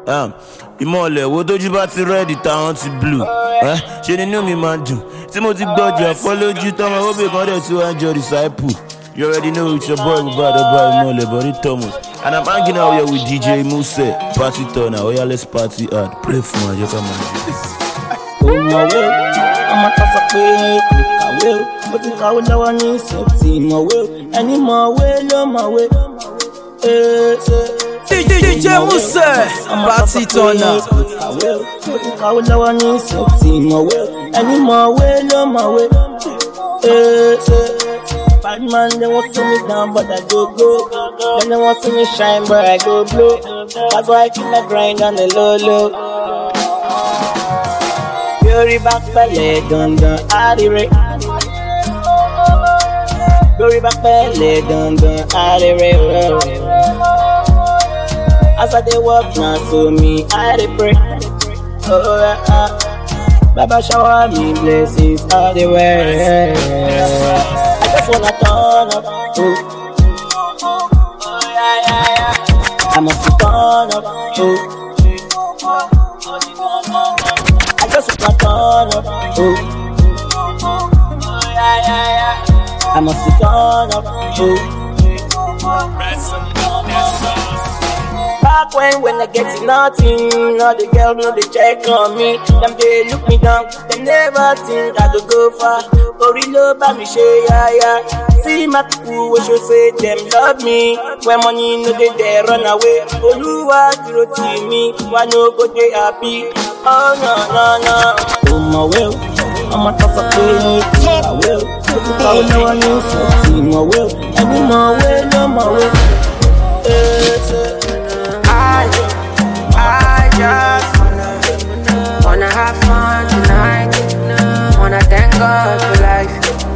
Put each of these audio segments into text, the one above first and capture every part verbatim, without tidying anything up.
Um, ìmọ̀lẹ̀ wo tójú bá ti rẹ́ẹ̀dì táwọn ti blue. Eh? Ṣé nínú mi máa dùn? Tí mo ti gbọ́dọ̀ ẹ̀fọ́ lójú tọ́mọ ó bè kán dẹ̀ tí wọ́n á jọ disciple. You already know it's your boy Bubada Boy Ìmọ̀lẹ̀ Body Thomas. And I'm hanging out here with D J Muse. Party turner. Oh yeah, let's party hard. Play for my Jeka man. Oh my way, I'm a tough up way. I will, but if I will never need something, my way. Any more way, no my way. D J Muse, party turner. I will, but if I will never need something, my way. Any more way, no my way. Bad man, they want to see me down, but I go go. Then they want to see me shine, but I go blow. That's why I keep my grind on the low low. Glory back belly, dun dun, adire. Glory back belly, dun dun, adire. As I dey walk now, so me I dey pray. Oh uh, uh. Baba shower me blessings all the way. I just wanna turn up, oh. I must turn up, oh. I just wanna turn up, oh. I must turn up, oh. Back when, when I get nothing, all the girls know they check on me. Them they look me down, they never think I could go far. Ori lo ba mi she ya ya. See my people wey show say them love me. When money no dey there run away. Oluwa duro ti mi, why no go dey happy? Oh no no no. Oh my will, I'm a tough up way. I will, I will never need something. I will, any more way, no more way. I, I just wanna, wanna have fun tonight. Wanna thank God for life.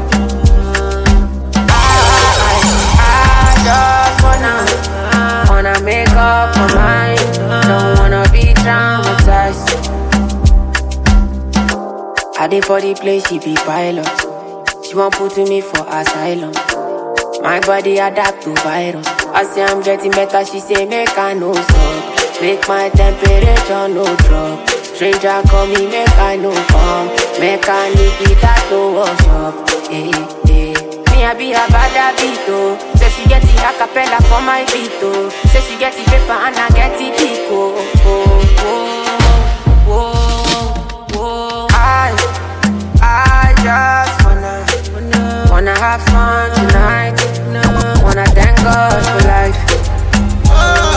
I, I just wanna, wanna make up my mind. Don't wanna be traumatized. I did for the place, she be pilot. She won't put me for asylum. My body adapt to virus. I say I'm getting better, she say make I no stop. Make my temperature no drop. Stranger call me, make I no come. Make I need it that to wash up. Hey, hey. Me I be a bad beat, say she get the acapella for my beat, oh. Say she get the paper and I get the pico. Oh, oh, oh, oh. I, I just wanna, wanna have fun tonight. Wanna thank God for life. Oh,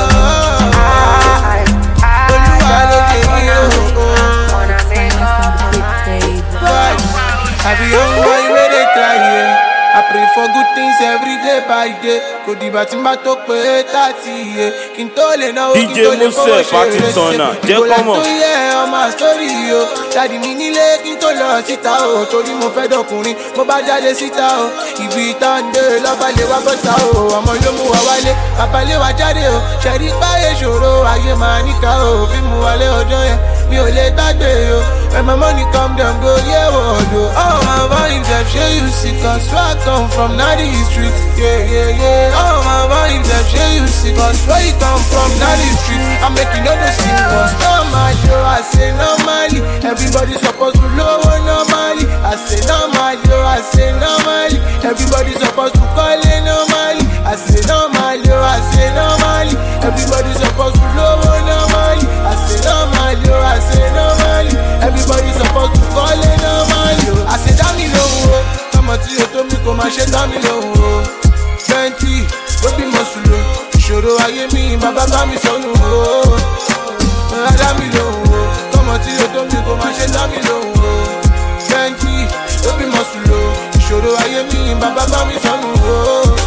I, I, I wanna make up my mind. I be young boy where they try, yeah. I pray for good things every day by day. Could the batimba talk pay thirty, yeah. Kintole now, D J Muse, party turner. Jẹ́ kọ́mọ̀. Yeah, on my story, yo. Daddy mi nílé kí n tó lọ síta o. Torí mo fẹ́ dọkùnrin, mo bá jáde síta o. Ibi ìtàn dé lọ́ba lè wá bọ́ta o. Ọmọ ló mú wa wálé, bàbá lè wá jáde o. Ṣẹ̀rí báyé ṣòro, ayé máa níkà o. Fi mú wálé ọjọ́ yẹn, mi ò lè gbàgbé o. When my money come down, go yeah, what do? Oh, my vibes, I'm sure you see, cause where I come from, not the street. Yeah, yeah, yeah. Oh, my vibes, I'm sure you see, cause where you come from, not the street. I'm making all the sing, cause normal, yo, I say normally. Everybody's supposed to lower normally. I say normal, yo, I say normally. Everybody's supposed to call it normally. I say normal, yo, I say normally. Everybody's supposed to lower normally. I say normal, yo, I say normally. Everybody's supposed to call it normal, yo. I say damn low, come on to you, to me, come and shake damn low. Twenty, go be muscle. Ṣòro ayé mi, bàbá bá mi sọnù o. Damn low, come on to you, to me, come and shake damn low. Twenty, go be muscle. Ṣòro ayé mi, bàbá bá mi sọnù o.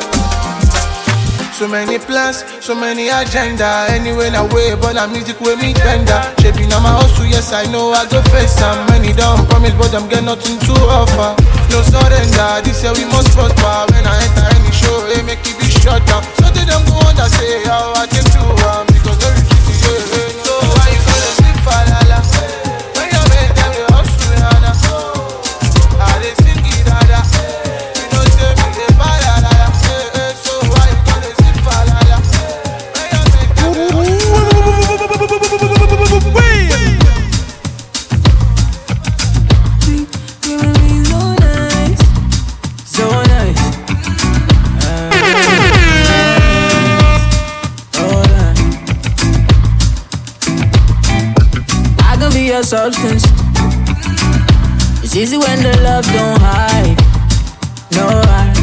So many plans, so many agenda. Anyway, na way, but na music with me tender. Shaping on my hustle, yes, I know I go face some. Many don't promise, but I'm get nothing to offer. No surrender, this year we must prosper. When I enter any show, hey, make it be shut down. So they don't go on to say how I came to um, because they're retreating, yeah, yeah. So why you gonna sleep, falala? When you make them, they hustle, hana. I they sing it, dada. You know, say me, they balala. So why you gonna sleep, falala? When you make them, they hustle, hana. substance. It's easy when the love don't hide. No hide,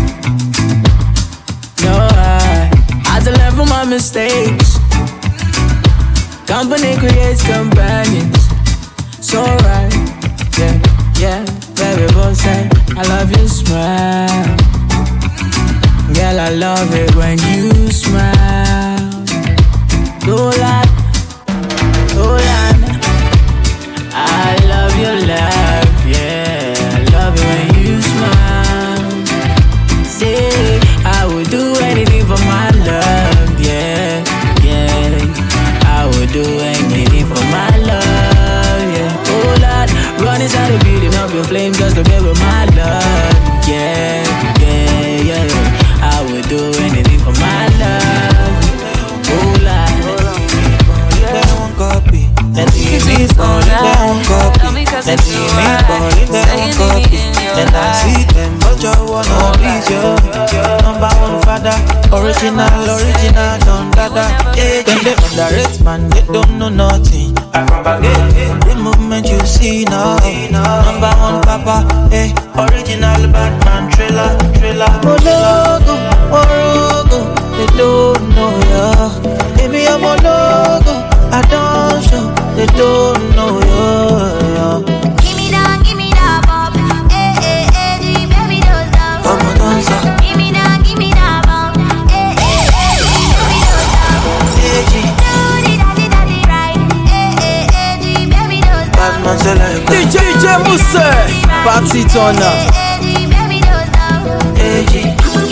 no hide. I had to learn from my mistakes. Company creates companions. So right, yeah, yeah. Baby both say I love your smile. Girl, I love it when you smile. Do that, do that. I love your laugh, yeah. I love it when you smile. Say I would do anything for my love, yeah, yeah. I would do anything for my love, yeah. Oh Lord, run inside the building up your flame just to be with my love, yeah, yeah, yeah. I would do anything for my love. Oh Lord, they won't copy. Then see me falling, they won't copy. Then see me falling, they won't copy. Then I see them, but you wanna please you. Number one father, original, original, don't dada. Yeah, then they underrate man, they don't know nothing. I propagate the movement you see now. Number one papa, hey, original Batman thriller, thriller. Mologo, Morogo, they don't know ya. Baby, I'm a logo, I don't show, they don't know ya. Give me that, give me that bop. Eh, eh, eh, baby, don't stop. I'm a dancer. Give me that, give me that bop. Eh, eh, eh, baby, don't stop. Yeah, Do the daddy, daddy right. Eh, eh, eh, baby, don't stop. Batman say like D J D J Mousse, party turner. Eh, eh, baby, don't stop. yeah, yeah.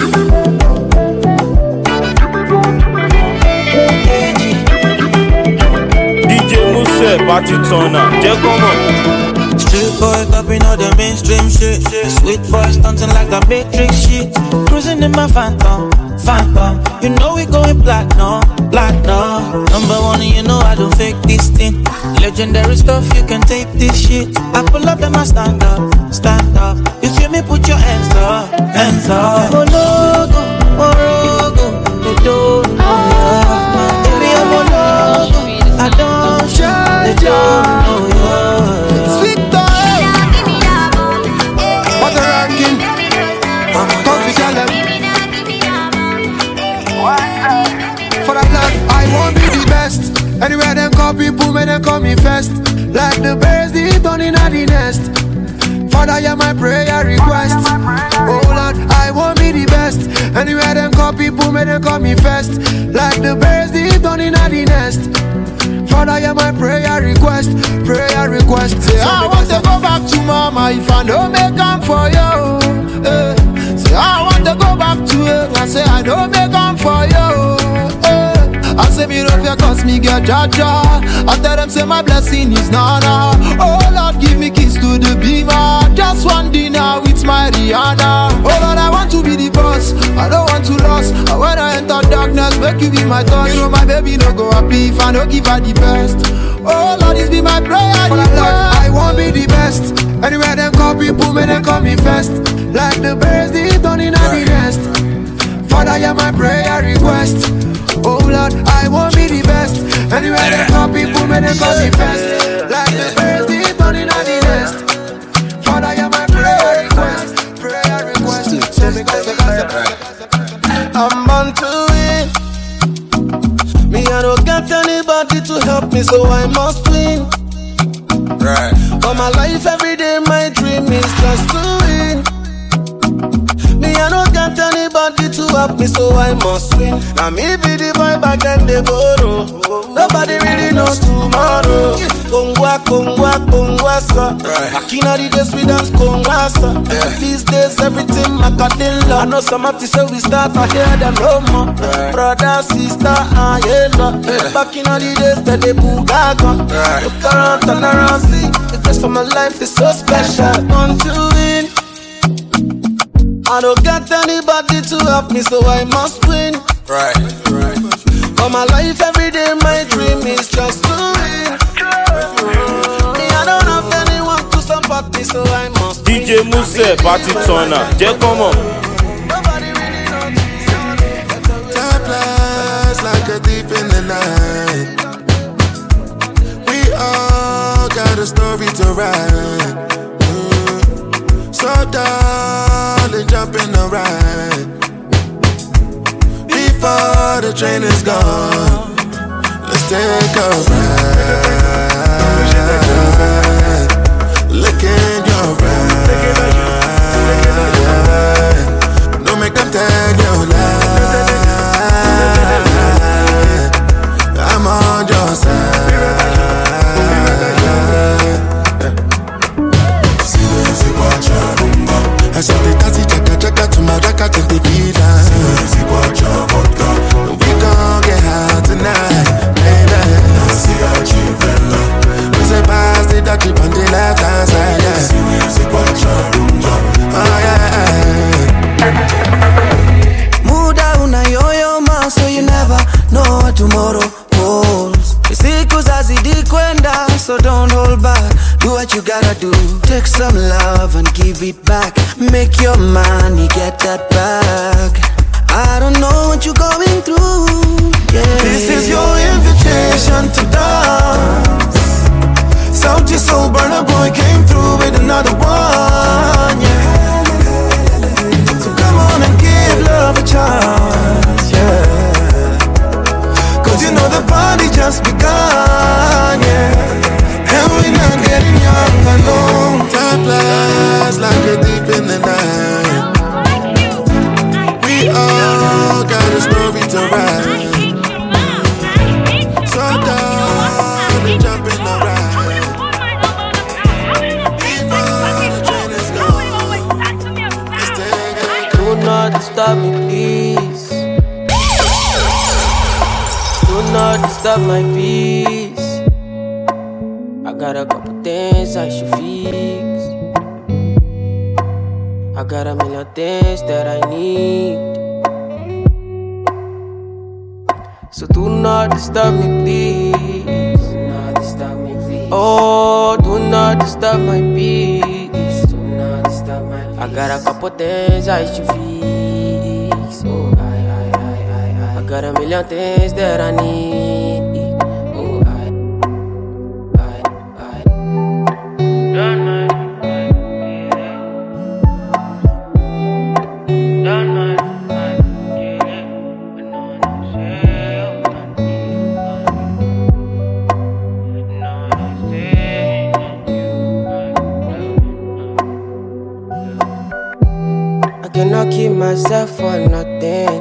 D J Mousse, party turner. Jẹ́ kọ́ mọ̀. Street boys topping all the mainstream shit. Sweet boys stunting like the Matrix shit. Cruising in my phantom, phantom. You know we going platinum, platinum. Number one, you know I don't fake this thing. Legendary stuff, you can tape this shit. I pull up, then I stand up, stand up. You feel me? Put your hands up, hands up. Mologo, Morogo, they don't know ya. Baby, I'm a logo, I don't show, they don't know ya. Give me that, give me that bop. Eh, eh, What a ranking. baby, don't stop. Come to tell them. Give me that, give me that bop. Eh, eh, For that love, I won't be the best. Anywhere them call people, may they call me first. Like the birds, they don't in the nest. Father, you're my prayer request. Oh Lord, I won't be the best. Anywhere them call people, may they call me first. Like the birds, they don't in the nest. Father, you're my prayer request, prayer request. Say, I want to go back to mama if I don't make them for you. Eh. Say, I want to go back to her. I say, I don't make them for you. Eh. I say, me love you cause me get jaja. I tell them, say, my blessing is nana. Oh Lord, give me kiss to the beamer. Just one dinner with my Rihanna. Oh Lord, I want to be the boss. I don't want to lose. And when I enter darkness, make you be my thought. You know my baby no go happy if I don't give her the best. Oh Lord, this be my prayer. For that Lord, I won't be the best. Anywhere them call people, may they call me first. Like the birds, they don't in the nest. Father, you're my prayer request. Oh Lord, I won't be the best. Anywhere them call people, may they call me first. Like the birds, they don't in the nest. Father, you're my prayer request. Prayer request. So because I'm born to win. Me, I don't got anybody to help me, so I must win. Right. For my life, every day, my dream is just to win. Me, I don't got anybody to help me, so I must win. Now me be the boy back and they borrow. Nobody really knows tomorrow. Kongwa, Kongwa, Kongwa, sir. Back in the days we dance Kongwa, sir. These days everything Macadilla. I know some have to say we start, I hear them no more. Brother, sister, ah, yeah. Back in the days that they boogaga. Look around, turn around, see. The best for my life is so special. Want to win. I don't got anybody to help me, so I must win. Right, right. For my life, every day, my dream is just to win. Me, I don't have anyone to support me, so I must win. D J Mousse, party turner. Jẹ́ kọ́ mọ̀. Nobody really knows. Time flies like a thief in the night. We all got a a story to write. Mm. So darling, jump in the ride. Before the train is gone, let's take a ride. Look in your eyes. Don't make them tell you lie. I'm on your side. I saw the taxi chaka chaka to my raka to the villa. We gon' get high tonight, baby. We say pass the ducky on the left hand side, yeah. Oh yeah. Mood out na yo-yo man, so you never know what tomorrow holds. Siku zazidi kwenda, so don't hold back. Do what you gotta do. Take some love and give it back. Make your money, get that back. I don't know what you're going through, yeah. This is your invitation to dance. Salty soul burner boy came through with another one, yeah. So come on and give love a chance, yeah. Cause you know the party just begun, yeah. And we're not getting young alone. Time flies like a thief in the night. We all got a story to write. So darling, jump in the ride. Before the train is gone, let's take it. Do not disturb me, please. Do not disturb my peace. I got a couple things I should fix. I got a million things that I need. So do not disturb me, please. Do not disturb me, please. Oh, do not disturb my peace. Do not disturb my peace. I got a couple things I should fix. Oh, I, I, I, I, I. I got a million things that I need. Oh, I, I, I. Don't mind. Don't mind. I cannot keep myself for nothing.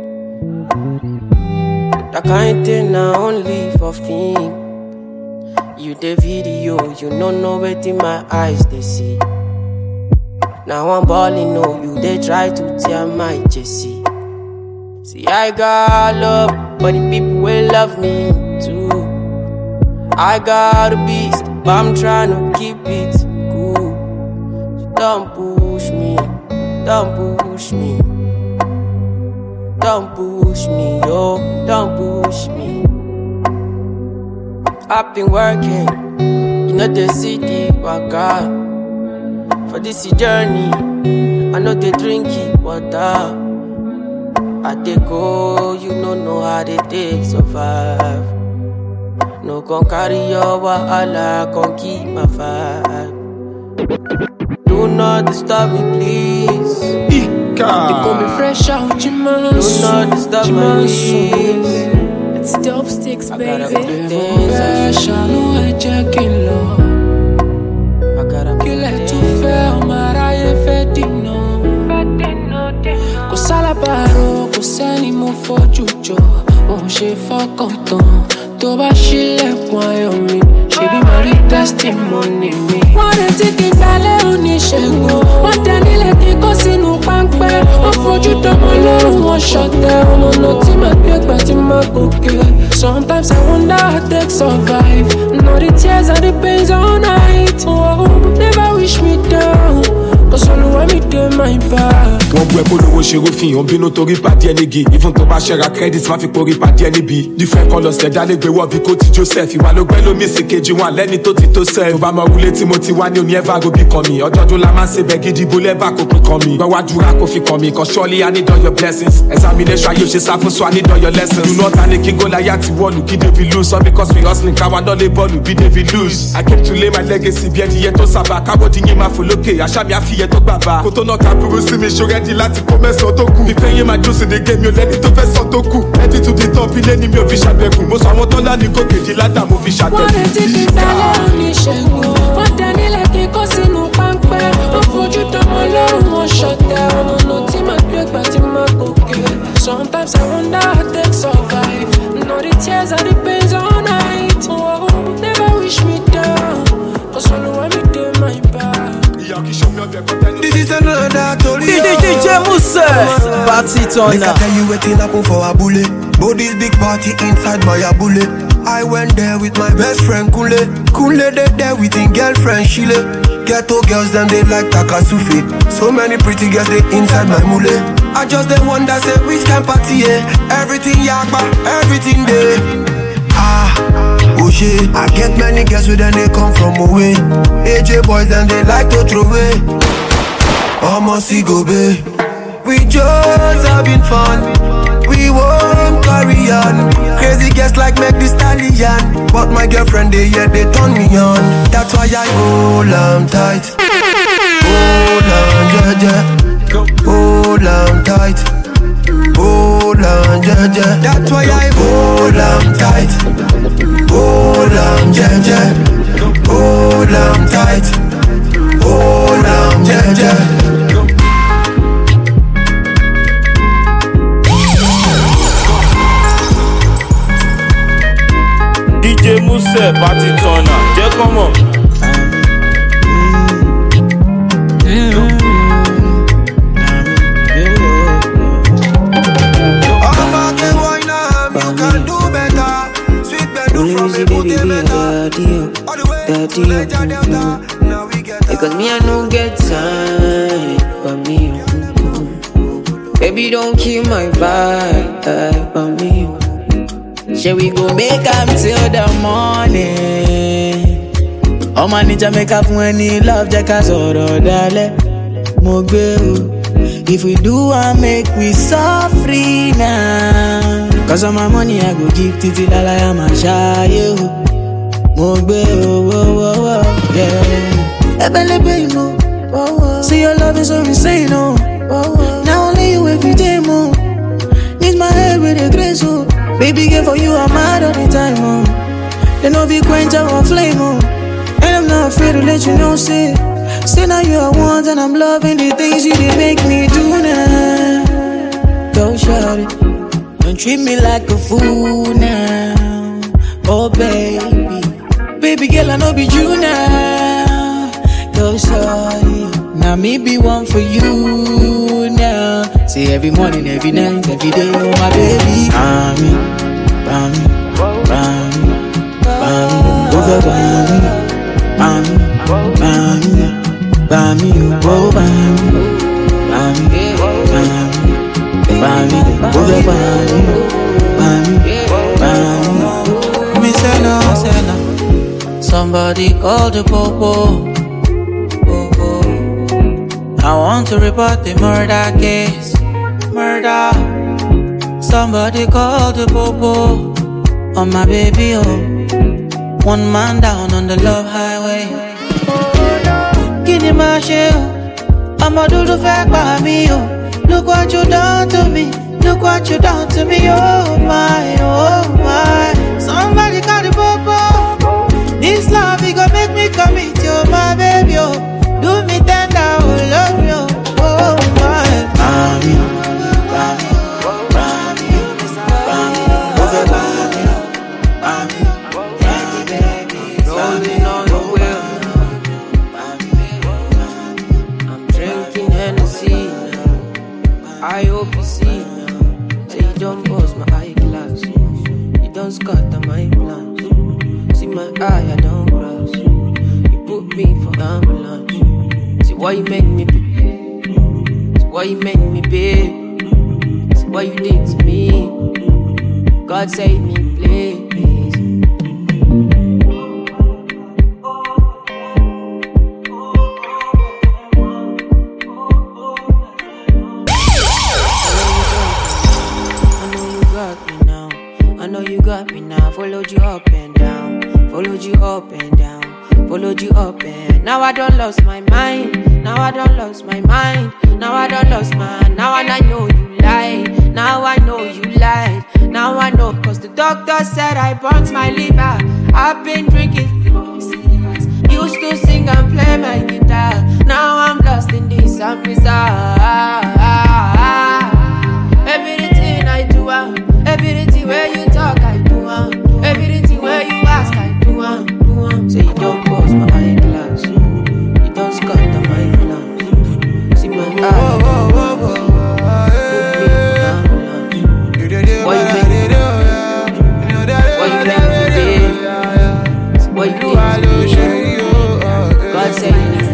That kind thing I only for fame. You the video, you don't know what in my eyes they see. Now I'm balling, no, you they try to tear my jersey. See, I got love for the people who love me too. I got a beast, but I'm trying to keep it cool. So don't push me, don't push me. Don't push me, yo, don't push me. I've been working, you know the city, waka. For this journey, I know they drink it, water. I they go, you don't know how they take survive. No gon' carry your wahala, gon' keep my vibe. Do not disturb me, please. They gon' be fresh out, Jiman. Do not disturb my peace. It's dope sticks, I gotta baby. put things I Fresh, I know I check in low. I gotta put Qu'il est tout things. fait, on m'a raillé, fait dino. Kò sálábàárò, kò sẹ́ni mo fojú jọ. Òun ṣe fọkàn tán. Tó bá ṣílẹ̀kùn ayọ̀ mi, ṣebí máa rí testimony mi. Wọ́n retí kí n gbalẹ̀ oníṣègùn. Wọ́n tẹ nílẹ̀ kí n kó sínú páńpẹ́. Wọ́n fojú dánmọ́ lọ́rùn wọn ṣọ̀tẹ̀. Ọmọ náà tí màá gbé gbà tí màá gòkè. Sometimes I wonder how they survive. Now the tears and the pains all night. Oh, never wish me down. Cause Oluwa me dey my back. Wọ́n bu ẹ̀kọ́ lówó ṣe rófin, òun bínú torí pàdé ẹni gì. Even tó bá ṣẹ́ra credit máa fi porí pàdé ẹni bí. Different colours lẹ̀dá lè gbé wọ́ bí kò ti Joseph. Ìwà ló gbẹ́ lómi sí kejì wọn lẹ́ni tó ti tó sẹ́ẹ̀. Tó bá mọ wúlé tí mo ti wá ní òní ẹ̀fà gòbí kan mi. Ọjọ́dún la máa ń ṣe bẹ́ẹ̀ gidi bó lẹ́bà kò pín kan mi. Gbọ́wá dúrà kò fi kan mi, cause surely I need all your blessings. Examination ayé òṣè sá fún so I need all your lessons. Do not panic, go like yàtì wọ́ọ̀lù kí David lose. All because we hustling, káwa dọ́lé bọ́ọ̀lù bí David lose. I came to lay my legacy bí ẹni yẹ tó sábà. Kábọ̀dì yín máa fò lókè, àṣà mi àfiyẹ tó gbàgbà. Kò tó náà ká burú sí mi, ṣó rẹ́dí láti kó mẹ́sàn-án tó kù. Ìfẹ́ yín máa jó sí de gé mi ò lẹ́ni tó fẹ́ sọ tó kù. Ready to the top, ilé ni mi ò fi ṣàbẹ̀kù. Mo sọ àwọn tọ́lá ní gòkèjì ládà mo fi ṣàtẹ̀kù. Wọ́n retí kí tẹ́lẹ̀ oníṣègùn. Wọ́n dání lẹ́kí kó sínú páńpẹ́. Wọ́n fojú dánmọ́ lọ́rùn wọn ṣọ̀tẹ̀. Ọmọ náà tí màá gbé gbà tí màá gòkè. Sometimes I wonder how they survive. Know the tears and the pains all night. Oh, never wish me down. Cause all I me do my bad. This is another story. D J Mousse, party turner. Make I tell you wetin happen for Abule. But this big party inside my Abule. I went there with my best friend Kule. Kule they there with his girlfriend Shile. Ghetto girls them they like Takasufi. So many pretty girls they inside my mule. I just they wonder say which can party eh? Everything yakba, everything there. Ah, oh shit. I get many girls with them they come from away. A J boys and they like to throw away. Almost see go be. We just having fun. We won't carry on. Crazy girls like make the stallion. But my girlfriend they yeah they turn me on. That's why I hold on tight. Hold on, yeah, yeah. Hold on tight. Hold on, yeah, yeah. That's why I hold on tight. Hold on, yeah, yeah. Hold on tight. Hold on, yeah, yeah. D J Mousse, party turner, yeah, come on. Because me I no get time for me. Baby don't kill my vibe for me. Shall we go make up till the morning? Oh my ninja make up when he love Jacka Zoro dale Mogbe. If we do I make we suffer now. Cause of my money I go give titi la la am a shy. Mogbe, oh, oh, oh, oh, yeah. Ebelebe, no. Oh, oh. See your love is so insane, oh. Oh, oh. Now only you every day, more. Need my head with a grace, oh. Baby, girl, for you, I'm mad all the time, oh. They know we quench our flame, oh. And I'm not afraid to let you know, say. Say now you are one, and I'm loving the things you did make me do now. Go shout it. Don't treat me like a fool now. Oh, baby. Baby girl, I know be you now. Go sorry. Now me be one for you now. Say every morning, every night, every day, oh my baby. Bami, bami, bami, bami, over bami, bami, bami, bami, oh bami, bami, bami, bami, over bami, bami, bami. Me say no, say no. Somebody call the popo. I want to report the murder case. Murder. Somebody call the popo on my baby, oh. One man down on the love highway. Give me my share. I'ma do the fact by me, oh. Look what you done to me. Look what you done to me, oh my, oh my. Somebody call the popo. This love, it gon' make me commit, yo, my baby, oh. Do me tender, oh, love you, oh, my. Bami, bami, bami, bami, over bami, bami, bami, baby, rolling on the wheel. I'm drinking Hennessy now. I hope you see now. Say you don't bust my eyeglass. You don't scatter my plans. See my eye, I don't cross. You put me for ambulance. See why you make me prepare. what you made me be, what you did to me. God save me, please. I know you got me now, followed you up and down, followed you up and down, followed you up and now I don't lost my mind, now I don't lost my mind, now I don't lost my, now and I know you lied, now I know you lied, now I know, cause the doctor said I burnt my liver, I've been drinking, used to sing and play my guitar, now I'm lost in this, I'm bizarre, everything I do, uh, everything where you talk, I do, uh, everything where you ask, I do, uh, do uh. Say you don't close my eyeglass, you don't scatter my glass. See my eyes, what you make me do? What you make me do? What you did to me? God say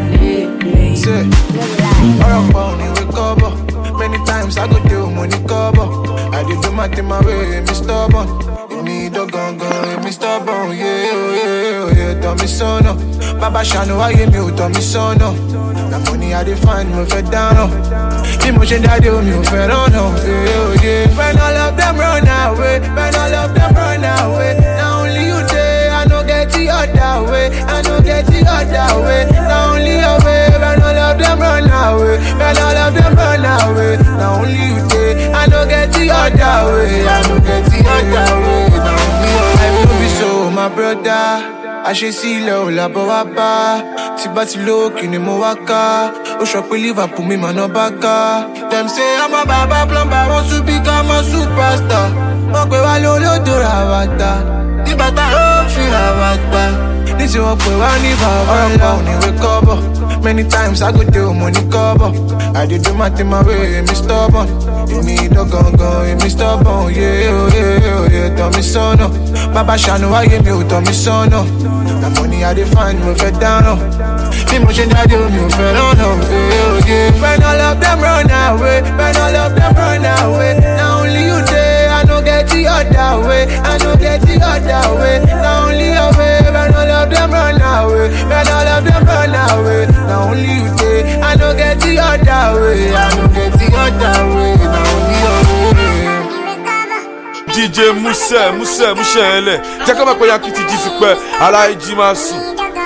many times I go do money cover. I did do my thing my way, me stubborn. You need a gun, gun, me stubborn. Yeah, oh, yeah, oh, yeah, tell me so no. Baba Shano, I give you, tell me so no. The money I define, me fed down, no. Emotion that do me, fed on, no. Yeah, oh, yeah. When all of them run away, when all of them run away. Now only you there, I don't get the other way. I don't get the other way. Now only your way, when all of them run away. When all of them run away. Now only you there, I don't get the other way. I don't get the other way. Now only your life will be so, my brother. I should see low, la boapa. Tibati low, kini mo waka. O shop Liverpool, me man no baka. Them say I'm a baba plumber, want to become a superstar. Mokwe wa lolo do rawata. Di bata o fi rawata. This is what we want to wake up. Many times I go do money cover. I did do my thing my way, me stubborn. You need a gun, gun, me stubborn. Yeah, oh, yeah, oh, yeah, tell me so no. Baba Shano, I give you, tell me so no. The money I define, me fed down, no. Emotion that do me, fed on, no. Yeah, oh, yeah. When all of them run away, when all of them run away. Now only you there, I don't get the other way. I don't get the other way. Now only your way, when all of them run away. When all of them run away. Now only you there, I don't get the other way. I don't get the other way. Now only your way. D J Mousse, Mousse, Mouchele. Jẹ́ ká máa pẹ́ yankí ti jí sí pẹ́, ara ìjì máa sùn.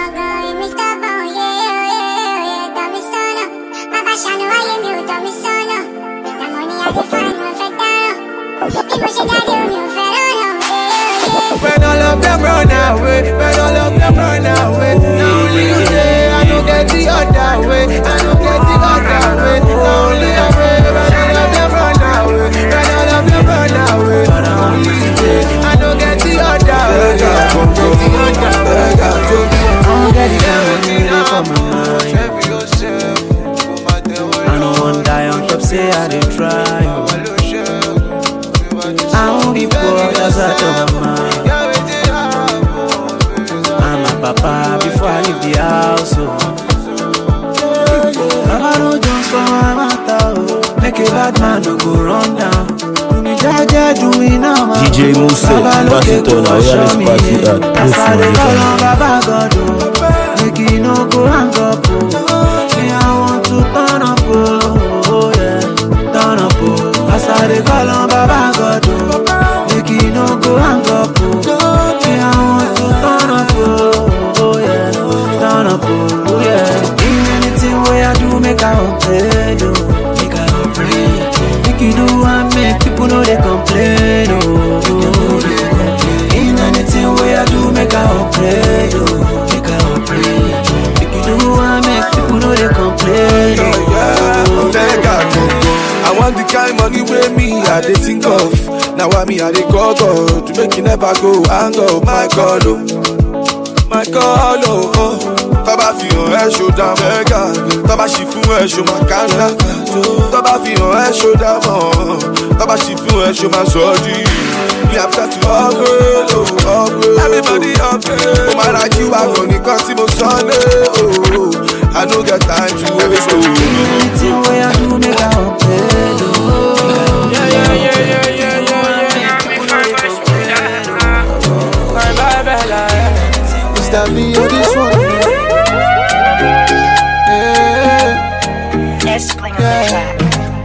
When all of them run away, when all of them run away. Now only you there, I don't get the other way. I don't get the other way. Now only your way, when all of them run away, when all of them run away. Now only you there, I don't get the other way. I don't get the other way. I don't get the other way. I don't want to die on top, say I didn't try. I won't be poor, that's what I tell my mind. I'm a papa before I leave the house. Oh. Mama don't just for my matter. Make a bad man no go run down. Do me now, D J Mousse, pass it on, I hear this party at that's how they call on Baba God. Make it no go hang up. Me, I want to turn up. Oh, yeah, turn up. That's how they call on Baba God. Make it no go hang up. Me, I want to turn up. Oh, yeah, turn up. Oh, yeah. In anything way I do, make I upgrade. Make I upgrade. Make you do and make people know they complain. Oh, in anything way I do, make I upgrade. Make I upgrade. Make you do and make people know they complain. Oh, I want the kind money with me, I they think of. Now I me, I they call God to make you never go and go. My God, oh, my God, oh, oh. Taba fi hàn ẹ́ ṣó dá mẹ́gà, taba ṣì fún ẹ ṣó máa kánná. Taba fi hàn ẹ́ ṣó dá mọ́, taba ṣì fún ẹ ṣó máa sọ jí. We have got to upgrade, oh, upgrade. Everybody upgrade. Mo máa ra jí wa kàn nìkan tí mo sọ lé, oh. I no get time to waste, oh. Anything way I do, make I Mister B, you this one. Yeah.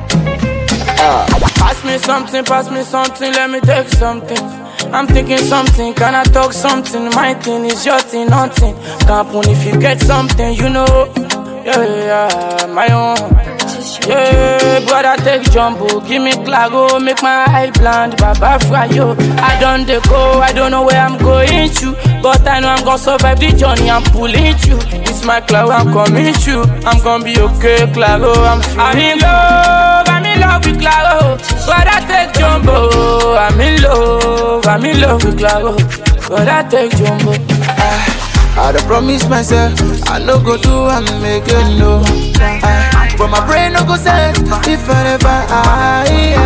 Uh, pass me something, pass me something, let me take something. I'm thinking something, can I talk something? My thing is your thing, nothing. Can't if you get something, you know. Yeah, yeah, my own. Yeah, brother, take jumbo, give me clago, make my eye blind, baba fryo. I don't go, I don't know where I'm going to, but I know I'm gonna survive the journey, I'm pulling you. It's my clago, I'm coming to, I'm gonna be okay, clago, I'm free. I'm in love, I'm in love with clago, brother, take jumbo. I'm in love, I'm in love with clago, brother, take jumbo. I, I done promise myself, I no go do, I'm making no. I, but my brain no go set if I never I,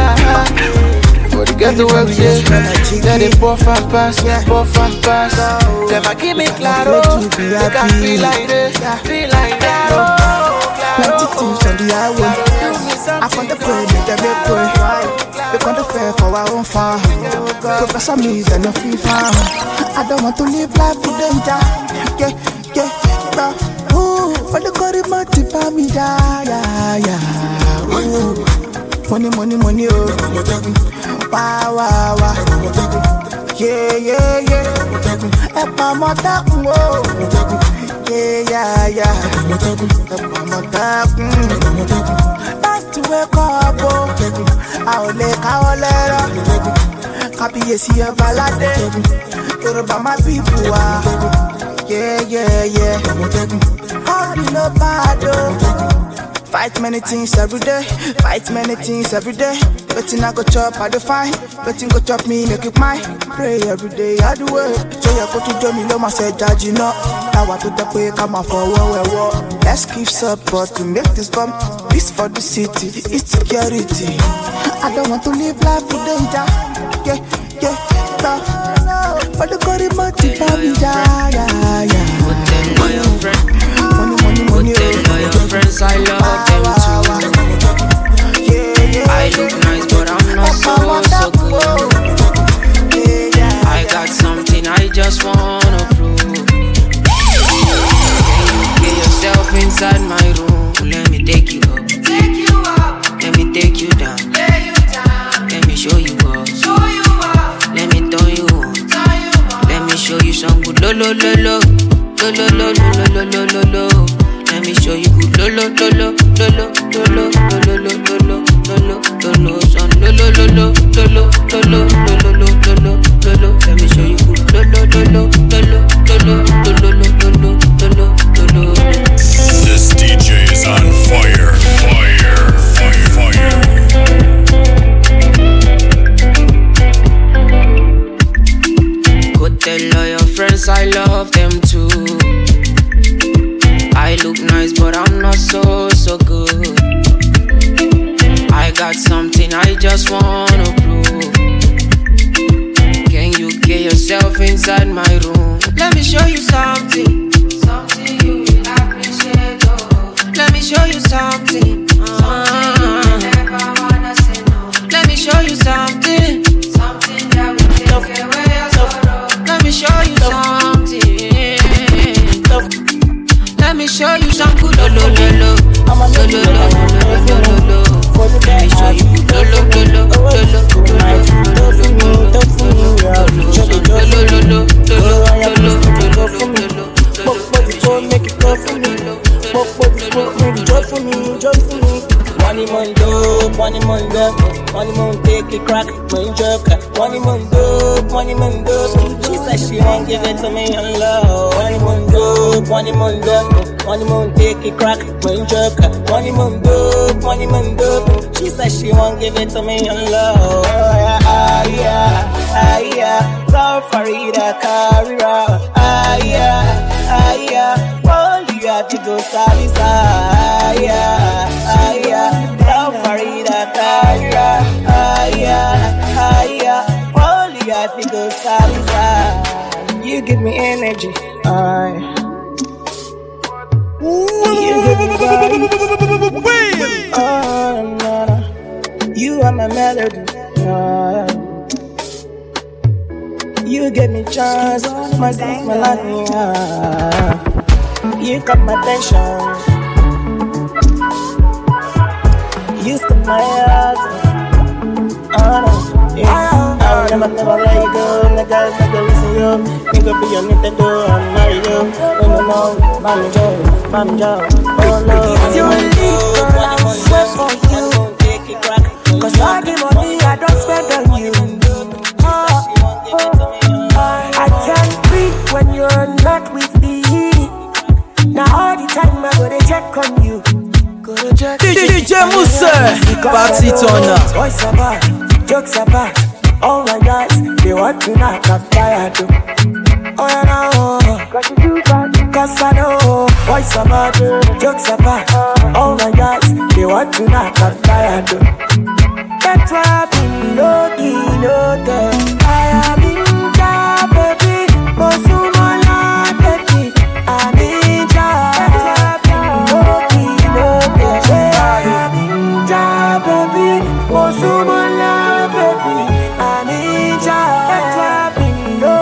I for the get to work, yeah. Then they puff and pass, puff and pass. Then I give me claro, they can feel like this, feel like that. Plenty things on the highway. I found the pray, make them make pray. They can't fair for our own farm. Professor me, then no free farm. I don't want to live life with danger. Yeah, yeah, yeah. Ooh, for the curry money, buy me da, yeah, yeah. Ooh, money, money, money, oh. Wow, wow, wow. Yeah, yeah, yeah. Epa motaku, oh. Yeah, yeah, yeah. Epa motaku. Back to wake up, oh. Aole kaolera. Kabiyesi ebalade. Yoruba my people are. Yeah, yeah, yeah. All the love bad, oh. Fight many things every day. Fight many things every day. Betting I go chop, I define. Betting go chop me, make it mine. Pray every day, I do it. So you go to do me, no man say judge, you know. Now I do the way, come on for war, war, war. Let's give support to make this bomb. Peace for the city, it's security. I don't want to live life with danger. Yeah, yeah, yeah. For the curry money, baby, yeah, yeah, yeah. Put them on your friend. Money, money, money. Put them on your friends, I love them too. Yeah, yeah. I look nice, but I'm not so, so good. Yeah, yeah. I got something I just wanna prove. Can you get yourself inside my room? Let me take you up. Take you up. Let me take you down. Lay you down. Let me show you up. Show you up. Let me turn you on. Let me show you some good lo lo lo lo lo lo lo lo lo lo lo lo. Let me show you good lo lo lo lo lo lo lo lo lo lo lo lo lo lo lo son lo lo lo lo lo lo lo lo lo lo lo lo lo. Let me show you good lo lo lo lo lo lo lo lo lo lo lo lo. This D J is on fire, fire, fire, fire. Go tell all your friends I love them too. I look nice, but I'm not so, so good. I got something I just wanna prove. Can you get yourself inside my room? Let me show you something. Something you will appreciate, oh. Let me show you something. Uh, something you never wanna say no. Let me show you something. Something that will take away your sorrow. Let me show you something. Let me show you some good lo lo lo lo lo lo lo lo lo lo. Let me show you lo lo lo lo lo lo lo lo Money man dope, money man dope, money man take a crack, man jerk. Money man dope, money man dope. She said she won't give it to me on low. Money man dope, money man dope, money man take a crack, man jerk. Money man dope, money man dope. She said she won't give it to me on low. Ah yeah, ah yeah, so Farida Karira. Ah yeah, ah yeah, all you have to go salisa. Ah yeah, ah yeah. Farida Karira, ah yeah, ah yeah. Only I think go salisa. You give me energy, I. You give me vibes. Oh, no, no. You are my melody. Uh, you you gave me chance, my sense, my life, yeah. You got my attention. You stole my heart. Oh no, yeah. I will never, never let you go. Nigga, it's not gonna listen you. Nigga be your Nintendo and marry you. No, no, no, Mami Joe, Mami Joe. Oh no, if you leave, girl, I'll sweat for you. Cause all the money I don't spend on you. Oh, I can't breathe when you're not with me. Now all the time I go to check on you. D J Mousse, party turner. Voice about, jokes about. All my guys, they want to knock up fire too. Oh yeah, no. Cause you do that. Cause I know. Voice about, jokes about. All my guys, they want to knock up fire too. That's why I've been low-key, low-tech. I am in job, baby. Mosumala, baby. I'm in job. That's why I've been low-key, low-tech. I am in job, baby. Mosumala, baby. I'm in job. That's why I've been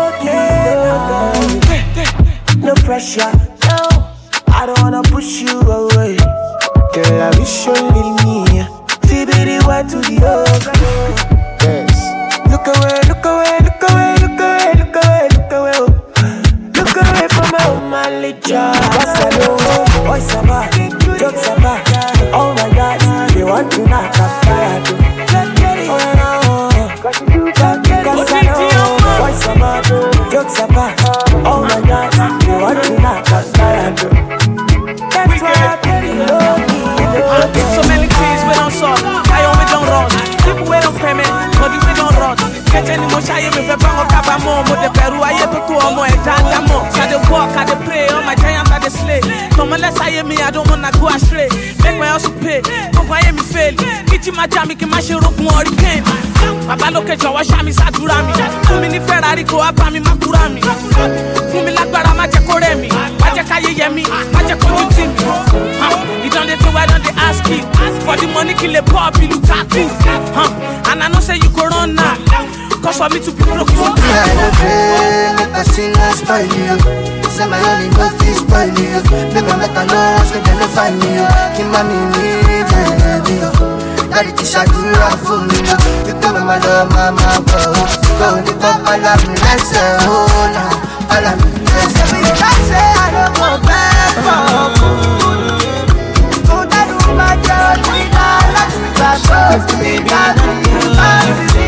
low-key, low-tech. No pressure, no. I don't wanna push you away. Girl, I wish you leave me. Fibidi went to the ocean. Yes. Look away, look away, look away, look away, look away, look away. Look away from my own manager. Cause I know voice about, jokes about. Oh my God, they want to knock up fire too. Oh no, cause I know voice about, jokes about. Oh my God, they want to knock up fire too. That's why I'm getting low. So many trees we don't saw, I only don't run. People we don't pay me, but we don't run. Get any more shy, me for bang or cabamo. But the Peru, I have to do more, and Tandamo. I dey walk, I dey pray, all my giants I dey slay. Come unless I hear me, I don't wanna go astray. Make my house pay, come why me fail. Kitchen my jam, make my shit up more hurricane. Baba look at your wash, me saturami. Two minute Ferrari go up, me makurami. Fumi like Barama Jacoremi. Majakaye Yemi, Majakoju Tim. You don't need to why don't they ask you? For the money, kill a pop, you look at you. And I know say you go run now. Cause for me to be broke, you I don't pray, make a sinner spoil you. Say my only love is spoil you. Make me make a noise, make them find me. Keep my me, baby. Daddy Tisha do that for me. You tell me my love, mama, go. Go on the top, I love me, let's say, oh, now. I love me, let's say. You can't say I don't go back for food. Oh, that woman, girl, we not like me, but first, baby, I don't need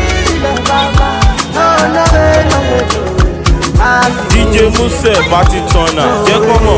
D J Mousse, party turner, jẹ́ kọ́ mọ̀.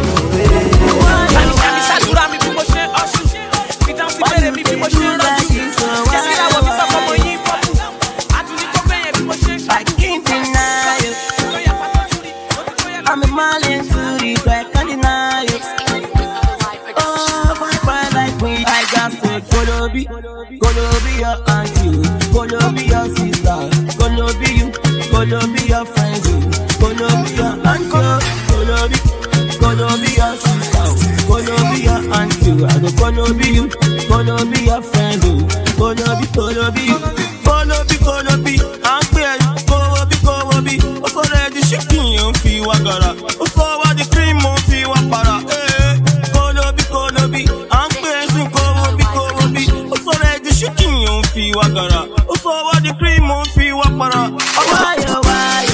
I'm a Malin to the back, can't deny it. Oh, my boy like me, I got to gonna be, gonna be your auntie, gonna be your sister, gonna be you, gonna be your friends, gonna be your uncle, gonna be, gonna be your sister, gonna be your auntie, I go gonna be you, gonna be your friends, gonna be, gonna be you, gonna be, gonna be, I'm clear, gonna be, gonna be, oh, so ready, chicken, you feel what got oh, so what the cream, you feel what para, eh, gonna be, gonna be, I'm clear, gonna be, gonna be, oh, so ready, chicken, you feel what got oh, so what the cream, you feel what para, oh, why, oh, why,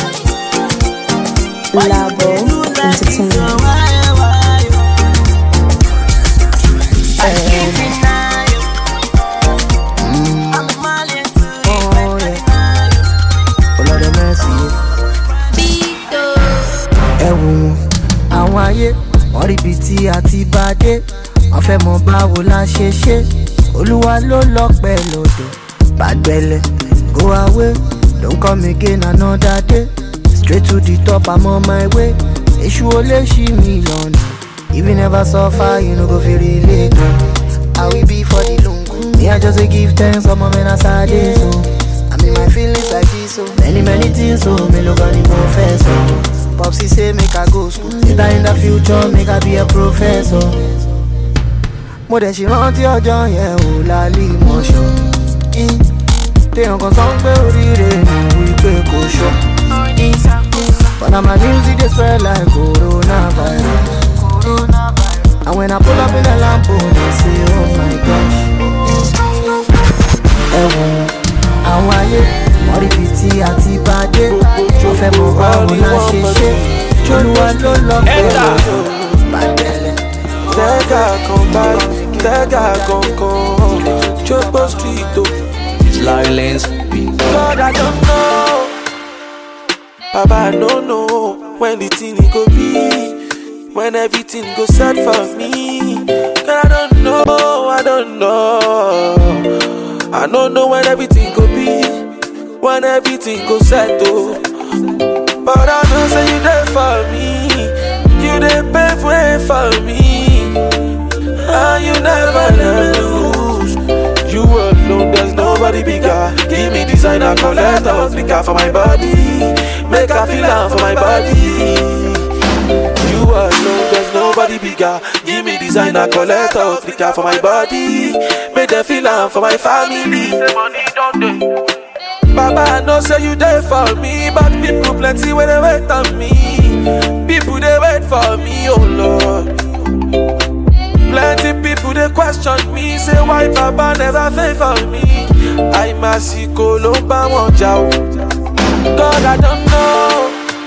Labo Entertainment. Àwọn ayé wọ́n rí ibi tí a ti bá dé, wọ́n fẹ́ mọ báwo la ṣe ṣe. Olúwa ló lọ́pẹ́ lọ́dọ̀ bàgbẹ́lẹ̀ go away, don't come again another day. Straight to the top, I'm on my way. Èṣù ò lè ṣí mi lọ́nà. If you never suffer, you no go feel relate. I will be for the lungu. Me I just dey give thanks, some men as I dey so. I mean my feelings like this so. Many many things so, me look at the professor. Popsy say make I go school. Later in the future, make I be a professor. Mo dẹ̀ ṣì rántí ọjọ́ yẹn ò lálẹ́ ìmọ̀ṣọ́. Téèyàn kan sọ pé oríire ni wípé kò ṣọ́. But now my music they spread like coronavirus. And when I pull up in a Lambo, they say, oh my gosh. Ẹ̀wọ̀n àwọn ayé wọ́n rí bíi tí àti bàdé. Mo fẹ́ mọ báwo la ṣe ṣe. Jolúwa ló lọ pẹ̀lú bàdẹ́lẹ̀. Tẹ́gà kan báyìí, tẹ́gà kan kan. Chopo street o. It's Larry Lane's beat. God, I don't know. Baba, I don't know when the thing go be, when everything go set for me. God, I don't know, I don't know. I don't know when everything go be, when everything go set oh. But I know say you there for me, you there pave way for me, and you never lose. You alone, there's nobody bigger. Give me designer, collect a clicker for my body, make a feel out for my body. You alone, there's nobody bigger. Give me designer, collect a clicker for my body, make them feel out for my family. Money don't do. Baba, I know say you there for me, but people plenty when they wait on me. People they wait for me, oh Lord. Plenty people they question me, say why Baba never favor me. I must see Colomba Monjao. God, I don't know.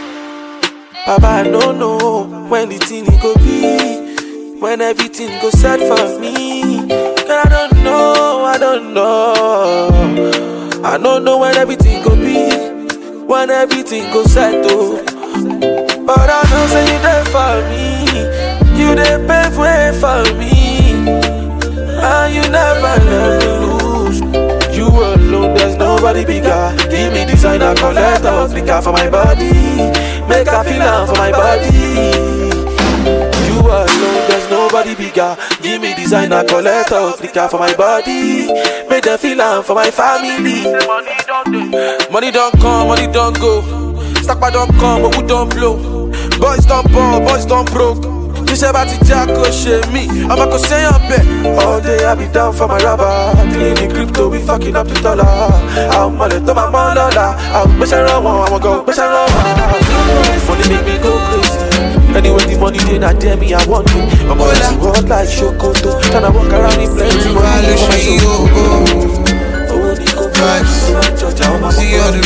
Baba, I don't know when the thing go be, when everything go set for me. God, I don't know, I don't know. I don't know when everything go be, when everything go set oh. But I know say you there for me, you there pave way for me, and you never let me lose. You alone, there's nobody bigger. Give me designer, collect a clicker for my body, make a feel out for my body. You alone, there's nobody bigger. Give me designer, collect a clicker for my body, make them feel out for my family. Money don't do. Money don't come, money don't go. Stack by don't come, but we don't blow. Boys don't ball, boys don't broke. This about the jack or shit me. I'm a go say I'm bet. All day I be down for my rubber. Dealing in crypto, we fucking up the dollar. I'm money to my dollar. I'm pushing around, I'm go pushing around. Money make me go crazy. Anyway, the money they not dare me, I want it. I'm gonna see what like Shokoto. Tryna walk around in plenty money for my show. Vibes, see all the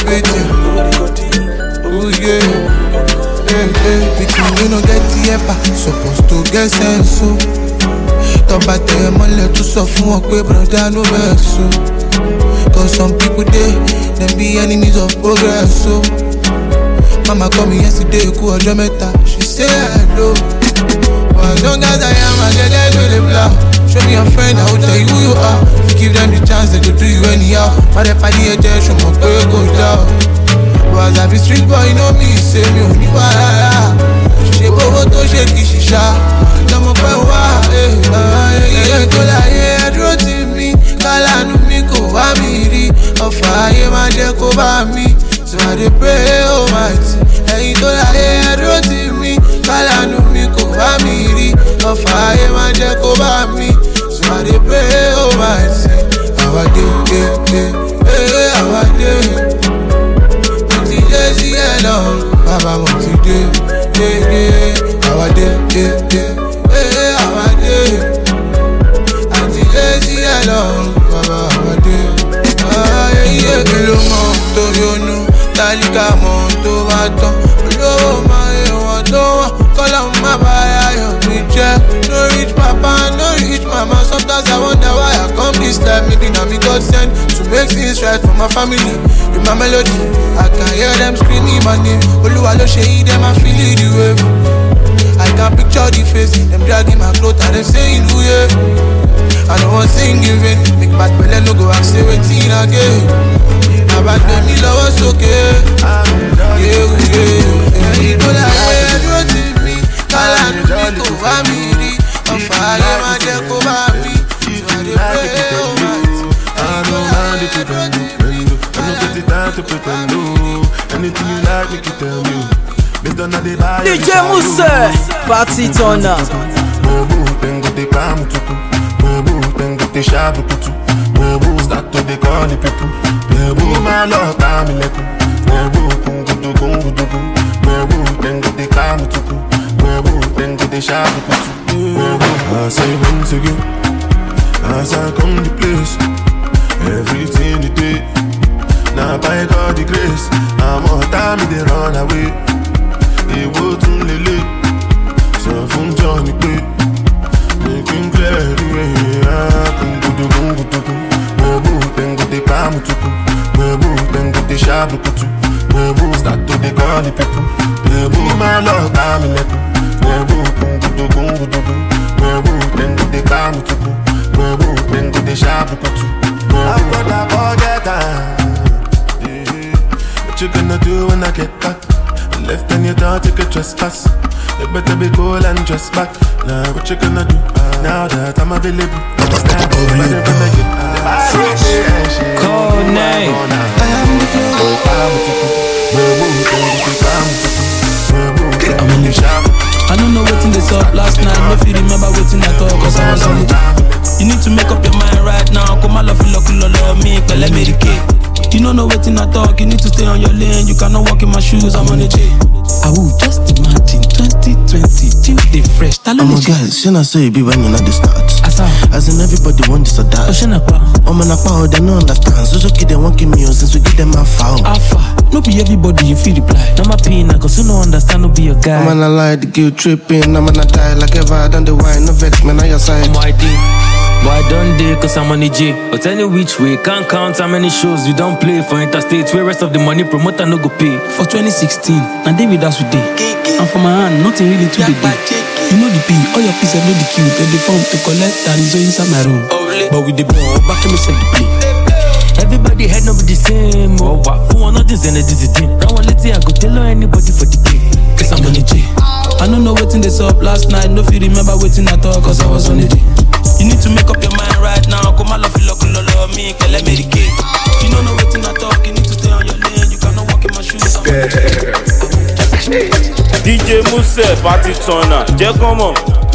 beauty. Oh yeah. Hey, hey, because you no get the epa, supposed to get sense so. Don't bat them all, let you suffer one way, brother, no mess so. Cause some people they, them be enemies of progress so. Mama called me yesterday, cool Jamaica, she said hello. But as long as I am, I get there with the blow. Show me a friend, I will tell you who you are. If you give them the chance, they go do you anyhow. But if I need a day, show me where you go down. But as I be street boy, you know me, say me only why. She go to shake the shisha. Come up and why, eh, eh, go like, yeah, draw to me. Kala no me go ba mi ri. Of fire, man, they go ba me. So I dey pray, oh mighty. Hey, go like, yeah, draw to me. Kala no me go ba mi ri. Of fire, man, they go ba me. So I dey pray, oh mighty. How I do, yeah, yeah, eh, how I do. See hello, Baba want to do, yeah, yeah, how I do, yeah, yeah, yeah, how I do. Auntie Lazy hello, Baba how I do. Ah, yeah, yeah, kilo mo, to you know, talika mo, to baton, olówó ma e won to wa, kọ́lọ́ ma ba ayọ̀ mi jẹ́. No rich papa, no rich mama, sometimes I wonder why I come this time. Maybe now me God sent to make things right for my family. With my melody, I can hear them screaming my name. Oluwa lo ṣe them, I feel it the wave. I can picture the face, them dragging my clothes and them saying who yeah. I don't want sing in vain, make bad belly no go and say waiting again. My bad baby love us okay, yeah yeah. People like yeah, do to me, kala no me go family. Of fire my dey go baby, so I dey pray oh my. I don't mind if you don't do, when do. I don't get the time to pretend do. Anything you like, make you tell me. D J Mousse, party turner. Webu tengo te kamutuku, webu tengo te shabukutu, webu start to de call the people. Webu my love tamileku, webu kungudu gudugum gudugum. Webu, then go the kamutuku. Webu, then go the shabukutu. I say once again, as I come to place, everything you did. Now by God the grace, I'm all time they run away. They go to Lily, so from Johnny P. Making clear the way. I can go to go to go. Webu, then go the kamutuku. Webu, then go the shabukutu. Webu, start to the call the people. Webu, my love, I'm in it. Webu, go to go to go. Webu, then go the kamutuku. Webu, then go the shabukutu. I'm gonna forget time. What you gonna do when I get back? I left and you don't take a trespass. You better be cool and dress back. Now what you gonna do? Now that I'm available, I'm stand up and I'm gonna get Cold name. I am the flow. I don't know what's in this up last night. No if you remember what's in that talk, cause I was on it. You need to make up your mind right now. Come on, love you, love you, love me, but let me decay. You don't know what's in that talk, you need to stay on your lane. You cannot walk in my shoes, I'm on a J. I will just imagine twenty twenty, till they fresh. Oh my God, shouldn't I say it be when you're not the start? As in everybody want this or that. Oh man, I power, they don't understand. So okay, they won't give me on since we give them a foul. Alpha, no be everybody you feel reply. No my pain, I cause you don't understand, no be your guy. I'm gonna lie, the guilt tripping. I'm gonna die like ever I done the wine. No vex, man, on your side. Oh my D. But I done day cause I'm on the J. But any which way, can't count how many shows we don't play for interstate. Where rest of the money promoter no go pay. For twenty sixteen, and they with us with day. And for my hand, nothing really to the day. You know the P, all your pieces know the Q. Then the form to collect and is inside my room. But with the ball, back to me set the play. Everybody head not be the same. Oh, what? Who want nothing, then it is a thing. Now I let I go tell anybody for the day. Cause I'm on the J. I don't know what's in this up last night. No if you remember waiting at all, cause I was on the day. You need to make up your mind right now. Come on, love you, love you, love me, can let me decay. You don't know waiting at all, you need to stay on your lane. You cannot walk in my shoes. D J Muse, party turner, jẹ́ kán mọ̀.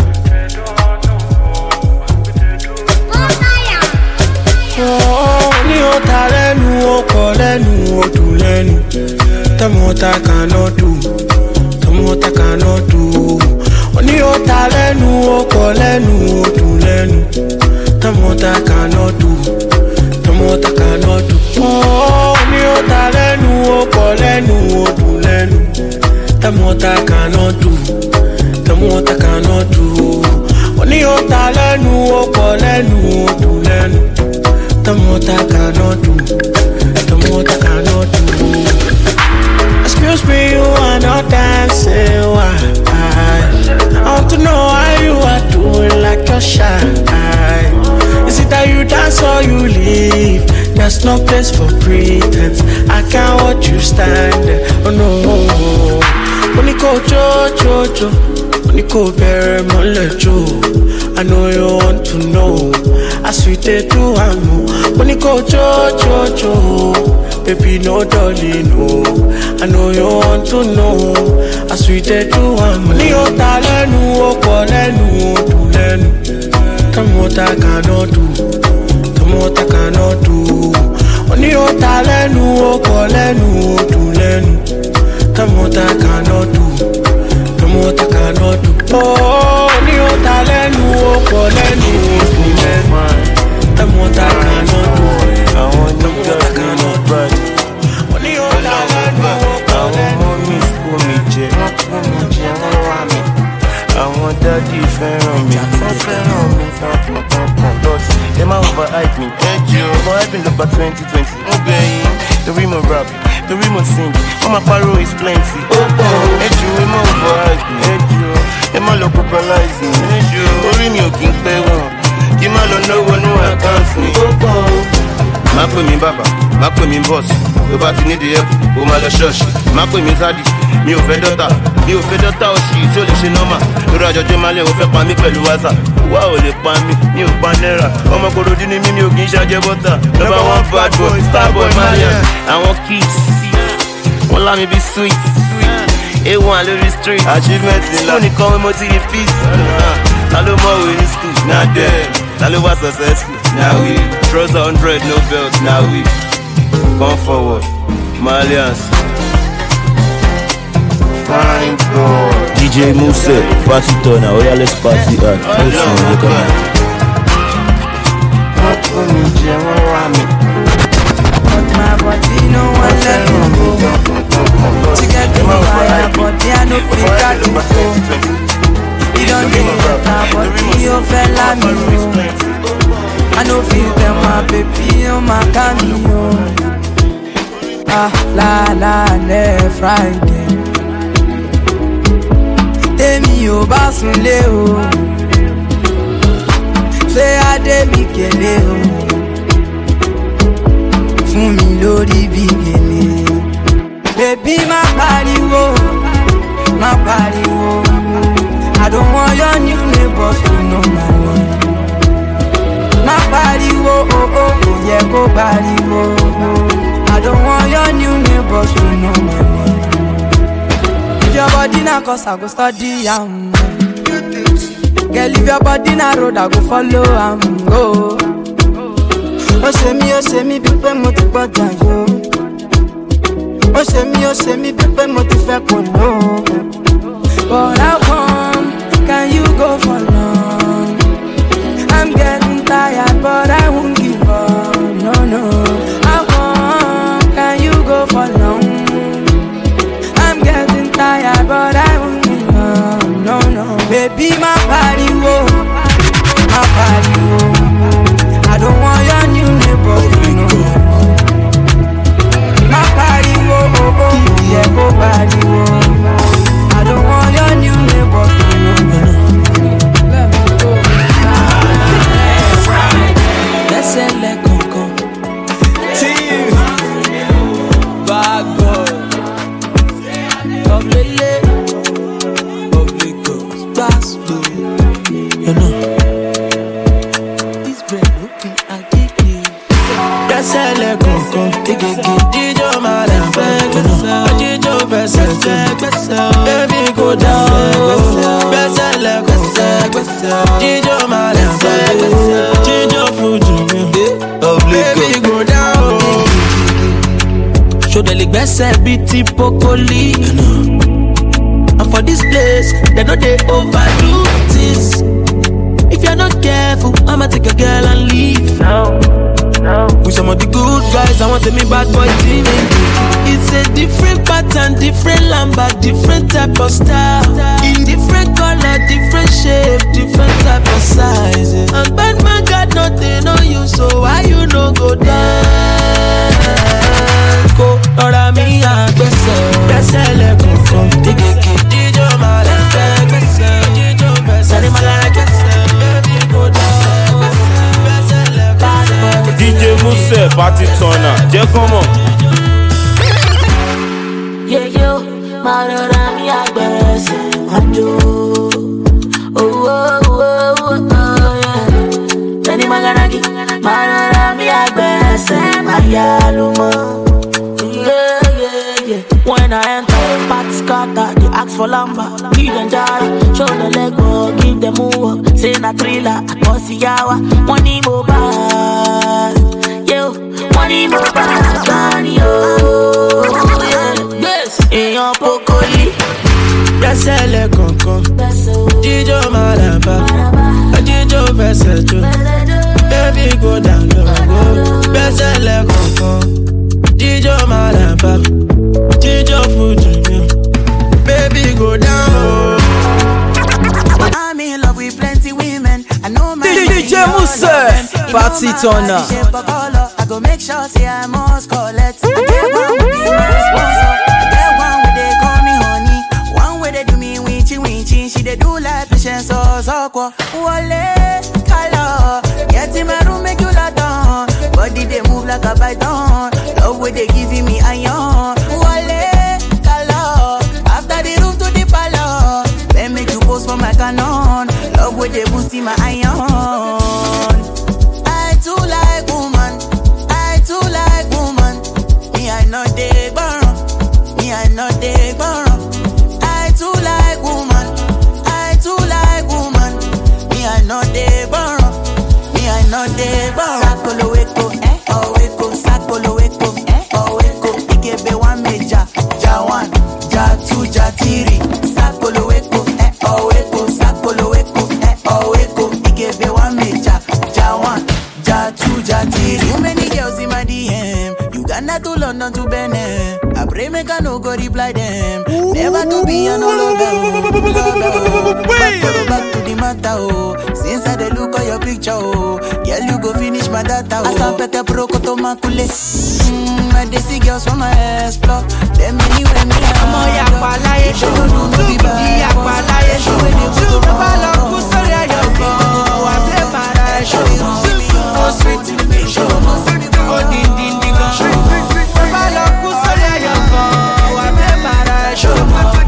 Ní ó ta lẹ́nu, ó kọ lẹ́nu, ó dùn lẹ́nu. Tọ́mọ́ta cannot do, tọ́mọ́ta cannot do. Ní ó ta lẹ́nu, ó kọ lẹ́nu, ó dùn lẹ́nu. Tọ́mọ́ta cannot do, tọ́mọ́ta cannot do. Ní ó ta lẹ́nu, ó kọ lẹ́nu, ó dùn lẹ́nu. Tọ́mọ́ta cannot do, tọ́mọ́ta cannot do. Ní ó ta lẹ́nu, ó kọ lẹ́nu, ó dùn lẹ́nu. Tọ́mọ́ta cannot do, tọ́mọ́ta cannot do. Excuse me, you are not dancing, why? I want to know how you are doing like you're shy. Is it that you dance or you leave? There's no place for pretense. I can't watch you stand. Oh no. When you go jo jo jo, when you go bury my jo, I know you want to know. I sweet they do I know. When you go jo jo jo, baby no darling no. I know you want to know. I sweet they do I know. When you ta lẹ́nu, ó kọ lẹ́nu, ó dùn lẹ́nu. Tọ́mọ́ta cannot do, tọ́mọ́ta cannot do. When you ta lẹ́nu, ó kọ lẹ́nu, ó dùn lẹ́nu. Tọ́mọ́ta cannot do, tọ́mọ́ta cannot do. Oh, when you ta lẹ́nu, ó kọ lẹ́nu, ó dùn lẹ́nu. Tọ́mọ́ta cannot do, tọ́mọ́ta cannot do. When you ta lẹ́nu, ó kọ lẹ́nu. Àwọn daddy fẹ́ràn mi, wọ́n fẹ́ràn mi, but they ma overhype me. Overhype ló gba twenty twenty. Mo gbẹ̀yìn, torí mo rap, torí mo sing, wọ́n ma pariwo is plenty. Ẹjù ẹ má overhype me, ẹ má lọ popularize me. Orí mi ò kí n pẹ́ wọ̀n, kí má lọ náwó nú account mi. Má pè mí bàbá, má pè mí boss, tó bá ti ní di help, ó má lọ ṣọ́ọ̀ṣì. Má pè mí sádì, mi ò fẹ́ dọ́tà, mi ò fẹ́ dọ́tà òṣì tí ó lè ṣe nọ́mà. Lórí àjọjọ́ máa lè ò fẹ́ pa mí pẹ̀lú wáṣà. Wá ò lè pa mí, mi ò pa náírà. Ọmọ Kòròdú ni mí, mi ò kì í ṣàjẹ́ bọ́tà. Number one bad boy, star boy Malian. Àwọn kids, wọ́n lá mi bí sweet. A one lórí street, achievement ńlá. Fún nìkan wí mo ti rí peace. Ta ló mọ̀ wé ní school? Na dem. Ta ló wá successful? Na we. Trouser hundred, no belt, na we. Come forward, Malians. fine boy. D J Muse, party turner, oh yeah, let's party hard. No song, look at me. But my body no one let me go. To get me fire, body I no fit that to go. You don't get my body, you fell at me. I no feel them, my baby, oh my cameo. Ah, la la, le Friday. Tèmi ò bá sunlé o. Ṣé adé mi kélé o? Fún mi lórí bí gèlè. Baby má pariwo, má pariwo. I don't want your new neighbors to know my name. Má pariwo, oh oh, kò yẹ kó pariwo. I don't want your new neighbors to know my name. If your body na cause I go study am. Girl, if your body na road I go follow am go. Ó ṣe mí, ó ṣe mí bí pé mo ti gbọ́dọ̀ yó. Ó ṣe mí, ó ṣe mí bí pé mo ti fẹ́ kò ló. But how come can you go for long? I'm getting tired but I won't give up. No, no. How come can you go for long? I'm getting tired but I won't give up. No, no. Baby, my body, whoa. My body, whoa. I don't want your new neighbor to know. My body, whoa, oh, oh. Yeah, go body, whoa. I don't want your new neighbor to know. Let's say let go, go. Team Bad boy Of Lele Of Lagos Bass boy. You know this bread looking at Kiki. Let's say let go, go. Kiki, Dijo Malamba Dijo Bessa Baby go down Bessa let go, Dijo Malamba Dijo Fuji. Baby go down. Show the leg best beat Pocoli. And for this place, they know they overdo this. If you're not careful, I'ma take a girl and leave. No, no. With some of the good guys, I want to me bad boy team. It's a different pattern, different lamba, different type of style. In different color, different shape, different type of size. And bad man got nothing on you, so why you no go down? Go, ora mi agbese, gbese le koko. Digigi, dijo malese, gbese, dijo gbese. Sari malala gbese, baby go down. Gbese le koko. D J Muse, party turner, jẹ́ kó mọ̀. Yeah, yo, marora mi agbese, majo. Oh, oh, oh, oh, oh, yeah. Tani magaragi, marora mi agbese, mayalumo. When I enter, party scatter, they ask for lamba. Give them jara, show the leg walk, give them move. Say na thriller, I bossy yawa. Money mobile, yo, money mobile, money yo. Yes, in your pocoli. Yes, I let go, go. Dijo Malamba, Dijo Vesejo. Baby go down low, go. Yes, I let go, go. Dijo Malamba. Baby go down. I'm in love with plenty women. I know my D J Muse, party turner. I go make sure say I must collect. I get one with be my sponsor. I get one where they call me honey. One where they do me winchy winchy. She they do like patience or so. Wale color. Get in my room make you lie down. Body they move like a python. Love where they giving me iron. For my canon, love with the boost in my iron. I too like woman, I too like woman. Me I know they burn, me I know they burn. I too like woman, I too like woman. Me I know they burn, me I know they burn. Sakolo weko, eh? Oh weko, sakolo weko, eh? Oh weko. Ikebe one major, ja one, ja two, ja three. tiri. Sakolo weko, eh oh weko, sakolo weko, eh oh weko. Ikebe one meja, ja one, ja two, ja three. Too many girls in my D M. Uganda to London to Benin. I pray make I no go reply them. Never to be an all over. Back to back to the matter, oh. Since I dey look at your picture, oh. Girl, you go finish my data, oh. Asapete proko to makule. Mmm, I dey see girls from my explore. Them anywhere me I'm on ya palaye. Show no no be bad. Ya palaye. Show when you go to balo kusore ayoko. Wa be para show you. Oh sweet me show. Oh din din din go. Balo kusore ayoko. Wa be para show.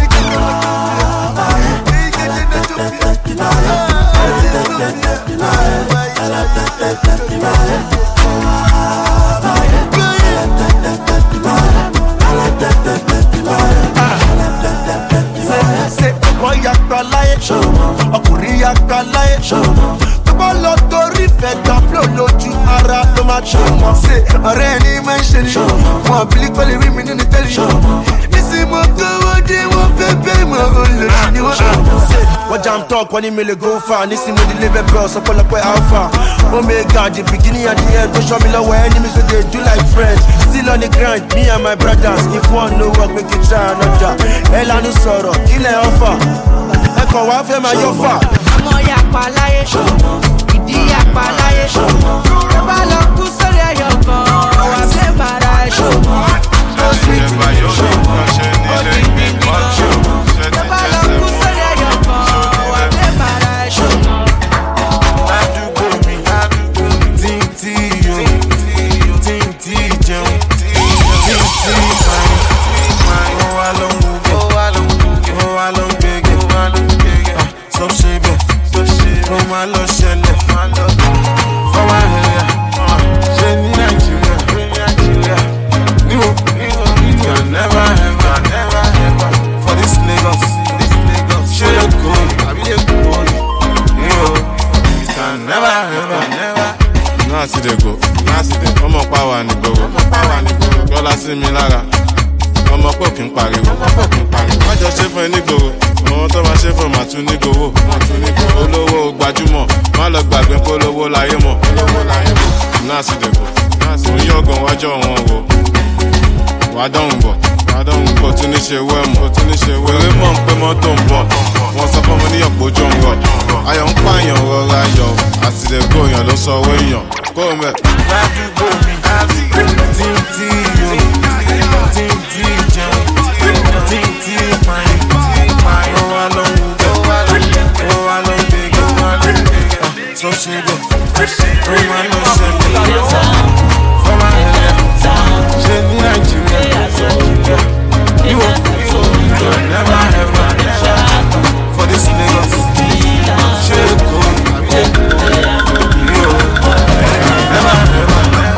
Boy yàgbà láyé, ọkùnrin yàgbà láyé. Tó bá lọ torí fẹ́ dọ́pọ̀ lójú ara ló máa tó mọ̀. Ọ̀rẹ́ ẹni máa ń ṣe ni, wọn àbílí pẹ̀lú rí mi nínú tẹ́lẹ̀. Nísìnyí mo kówó dé, wọ́n fẹ́ bẹ́ẹ̀ mọ̀ olùrà ni wọ́n. Wọ́n jam talk, wọ́n ní mi lè go far. Nísìnyí mo délé bẹ́ẹ̀ bẹ́ẹ̀ ọ̀sán pọ̀lọpọ̀ alpha. Omega, the beginning and the end. Don't show me love where enemies so they do like friends. Still on the grind, me and my brothers. If one no work, make it try another. Hell I no sorrow, kill an offer. Ẹ̀kọ́ wá fẹ́ máa yọ fà. Ọmọ ya pa láyé, ìdí ya pa láyé. Tó bá lọ kú sórí ẹyọ kan, wà fẹ́ bàrà ẹ̀ṣọ́. Ó sì ti ní ṣó, ó ti ní ní ṣó. Tó bá lọ kú sórí ẹyọ kan, wà fẹ́ bàrà ẹ̀ṣọ́. Ládùúgbò mi, tí ń tí yó, tí ń tí jẹun, tí ń tí máa ń wá ló ń wúgẹ̀, ó wá ló ń gbégẹ̀. Sọ ṣe bẹ̀, kó máa lọ ṣẹlẹ̀. Fọwọ́ ẹ̀yà, ṣe ní Nàìjíríà. Níwò, you can never ever, never ever. For this Lagos, ṣé yóò kó àbí lè kó ni? Níwò, you can never ever, never. Náà sì dé go, náà sì dé. Ọmọ pa wà ní gbòòrò, yọ́lá sí mi lára. Ọmọ pò kí n pariwo, má jọ ṣe fún ẹ nígboro. Àwọn tó máa ṣe fún màá tún nígboro. Olówó gbajúmọ̀, má lọ gbàgbé polówó láyé mọ̀. Náà sì dé go, òun yọ̀gàn wájọ́ wọn wò. Wà á dọ̀hùn bọ̀, wà á dọ̀hùn bọ̀. Tún ní ṣe wẹ́mù, tún ní ṣe wẹ́mù. Eré mọ̀ ń pé mọ́tò ń bọ̀. Wọ́n sọ fún ọmọ ní ọ̀pọ̀ ojú ń rọ̀. Ayọ̀ ń pààyàn rọra yọ̀. Àsìlẹ̀gbò èèyàn ló sọ owó èèyàn. Kó o mẹ́. Ládùúgbò mi, tí ń tí yó, tí ń tí jẹun, tí ń tí pààyàn. Ó wá ló ń wúgẹ̀, ó wá ló ń gbégẹ̀. Sọ ṣe bẹ̀, ó máa ń lọ ṣẹlẹ̀. Fọwọ́ ẹ̀yà, ṣe ní Nàìjíríà. Níwò, you never ever, never. For this Lagos, ṣé kò àbí níwò, never ever, never.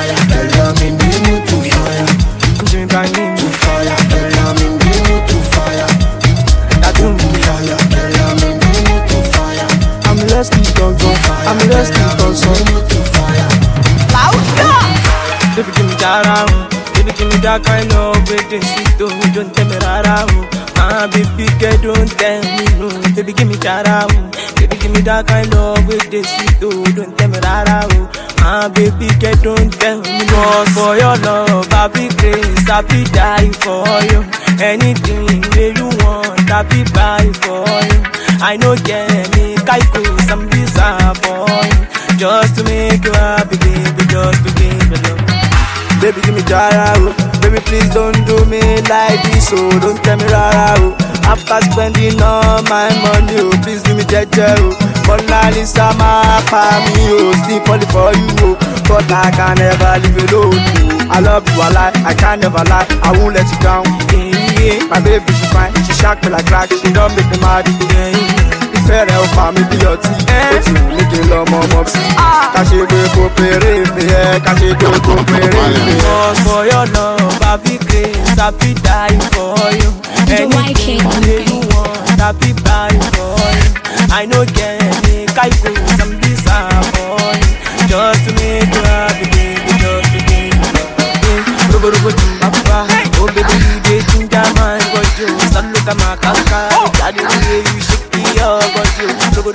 fire. Girl, I'm in the mood to fire. Drink and give me fire. Girl, I'm in the mood to fire. That do me fire. Girl, I'm in the mood to fire. I'm lost in don't go fire. I'm lost in don't so mood to fire. Louder. Baby, give me that out. Baby, give me that kind of way they sweet oh. Don't tell me rara oh. Ah, baby, girl, don't tell me no. Baby, give me that out. Baby, give me that kind of way they sweet oh. Don't tell me rara oh. Ah, baby, girl, don't tell me no. For your love, I be grace, I be die for you. Anything that you want, I be buy for you. I know get me, kaiko, some visa for you. Just to make you happy, baby, just to give you love. Baby, give me jara, oh. Baby, please don't do me like this, oh. Don't tell me rara, oh. After spending all my money, oh. Please give me jeje, oh. But now Lisa, my family, oh. Still falling for you, oh. But I can never leave you alone, oh. I love you, I lie, I can never lie. I won't let you down, yeah, yeah. My baby, she's fine, she shock me like crack. She don't make me mad, yeah, yeah. Fẹ́rẹ̀ ó pa mi bí ọtí, ó ti wù mí kí n lọ mọ ọmọ sí. Ká ṣe pé kó péré mi ẹ́, ká ṣe pé kó péré mi ẹ́. Cause for your love, I be grace, I be die for you. Anything that you want, I be buy for you. I know get me, kaiko, some visa for you. Just to make you happy, baby, just to make you happy. Robo robo tumba, oh baby, you dey ginger my body. Saluta my kaka, daddy the way you shake. Oh baby,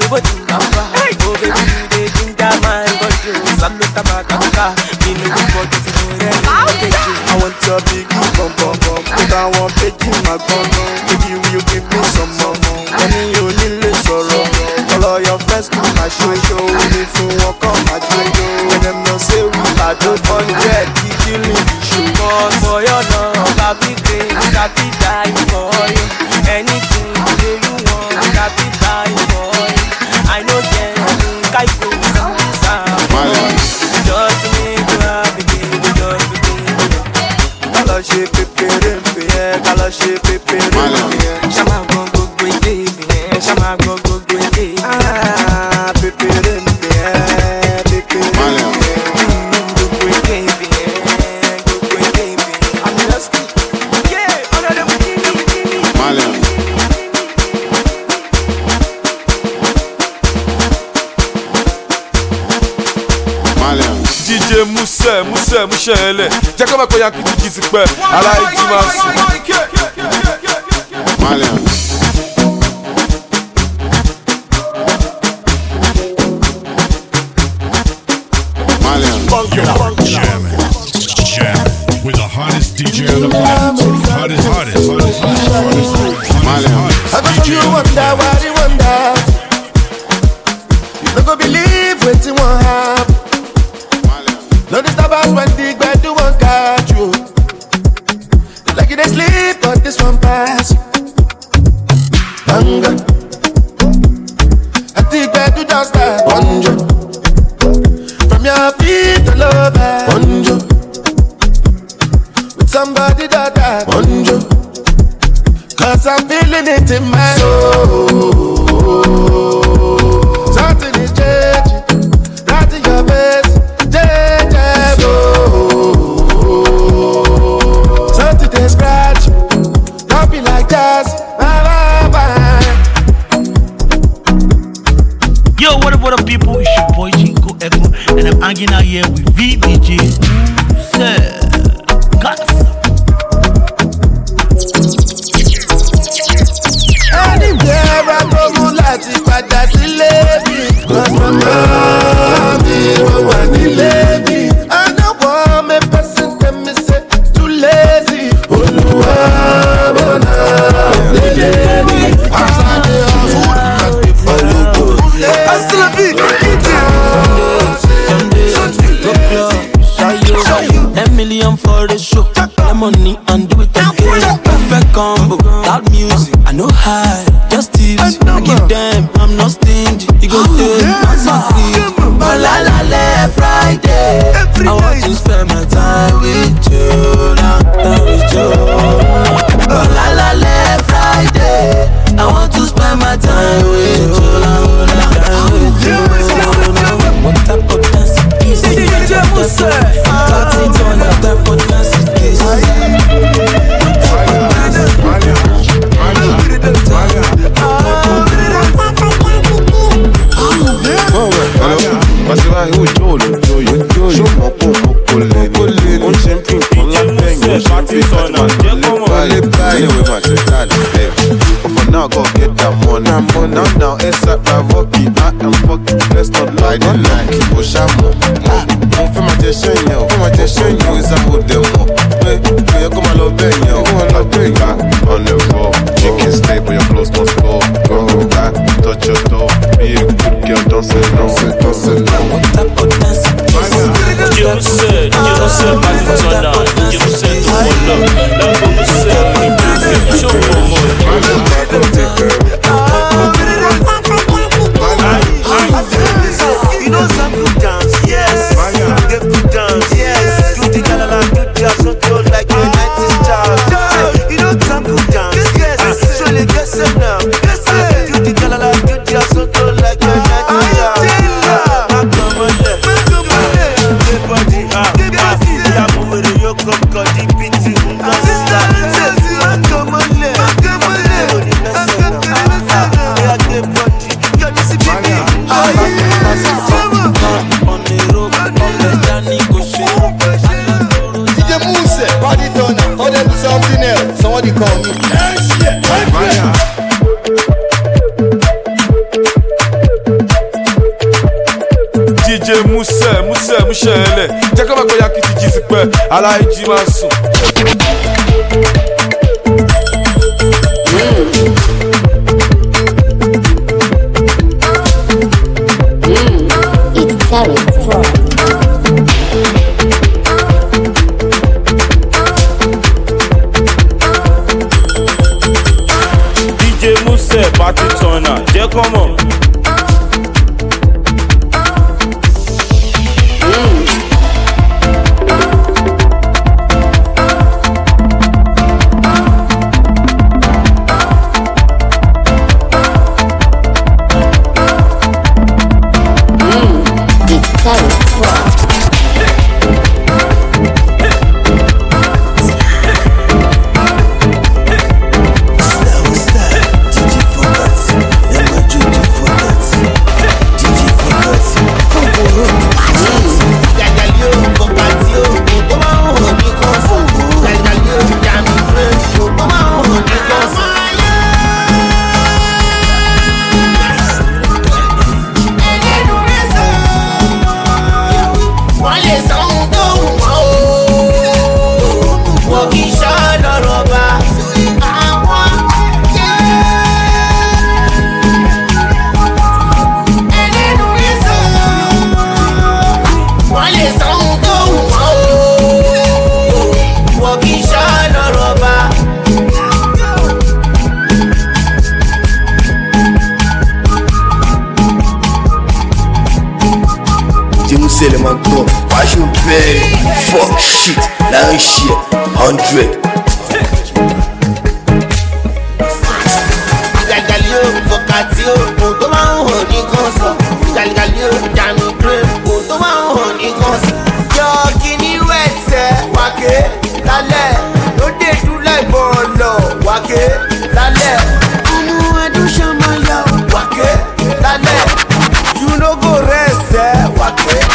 they think that my body Saluta makaka, me no go forget to do it. I want your big bum bum bum, but I want page in my bum. Maybe will you give me some more? Money you need sorrow. Follow your friends to my show show. If you walk on my show, when them no say we bad, don't forget keep killing the show. Cause for your love, I be great, I be die for you. Anything you want, I be buy for you. I know get me, kaiko, some desire. Just to make you happy, baby, just to make you happy. Kala she pepere me, kala she pepere me. Shama go go go baby, shama go go go baby. Ah, pepere me, pepere me. Go go baby, go go baby. I'm just yeah, under the bikini. Malian. D J Muse, Muse, Mushele. Jẹ́ kó máa pẹ́ yan kìtìkì ti pẹ́. Ara ìjì máa sùn. Malian. Malian. Jamming. Jamming. With the hottest D J on the planet. Hottest, hottest, hottest, hottest, hottest. Malian. I go show you wonder, why you wonder. You don't go believe what you want happen. No disturbance when the bed do one catch you. Like you they sleep, but this one pass. Hunger. I think bed do just start. Bonjo. From your feet to love it. Bonjo. With somebody that that. Bonjo. Cause I'm feeling it in my soul. Something is changing. Right in your face. Something they scratch, don't be like jazz. Yo, what up, what up, people? It's your boy Chinko Echo, and I'm hanging out here with V B J. Sir, got anywhere I go, Mulati, Pada, Silebi. Cause my mommy, Rowani, Levi. I know one me person tell me say too lazy. Oluwa, Bona, Levi. I still a big ten million for the show. Get money and do it again. Perfect combo, loud music. I know high, just tips. I give them, I'm not stingy. You go take my free. But la la la Friday, I want to spend my time with you, now, now with you. But la la la Friday, I want to spend my time with you, now, now with you. What type of dance is it? D J Muse. I gotta get that money. Now, now, inside my walkie, I am fucking blessed, not like the like. Oshamo, mo fẹ́ máa jẹ ṣẹ́yìn o, fẹ́ máa jẹ ṣẹ́yìn o, ìsàkó dẹ̀ mọ̀. Pé kò yẹ kó máa lọ bẹ́ẹ̀ yẹn o, kó máa lọ bẹ́ẹ̀ yẹn. On the floor, chicken steak, but your clothes must go. Go back, touch your toe, be a good girl, don't say no, don't say no. Dieu vous sait, Dieu vous sait, pas du tout là. Dieu vous sait tout le monde là. Là, vous vous sait, show for more. You know some good dance, yes. Get good dance, yes. Do the galala, do the asonto like a nineties child. You know some good dance, yes. So let get some now. Do the galala, do the asonto like a nineties child. I'm coming there, come on there. Get body up, up. Yeah, move with the yoke up, got deep into the sister. I'm coming there, come on there. Yeah, get body, you're the C P B. D J Mousse, party turner, or them do something else. Somebody call me. D J Mousse, Mousse, Mousse, ele. Jẹ́ ká máa gbọ́ ya kìtì jí sí pẹ́, aláìjí máa sùn. It's Terry Pro. D J Mousse, party turner, jẹ́ kọ́ mọ̀. Fuck shit, nine shit, hundred. Gàlgàlì ó fọkàtì ó kò tó máa ń hàn ní kọ́sọ̀. Gàlgàlì ó dànù pé kò tó máa ń hàn ní kọ́sọ̀. Yọ kíní wẹ̀tẹ̀ wáké lálẹ́ lóde dúlẹ̀ bọ̀ọ̀lọ̀ wáké lálẹ́. Ọmọ ẹdún ṣọmọ yọ wáké lálẹ́. You no go rest ẹ̀ wáké lálẹ́.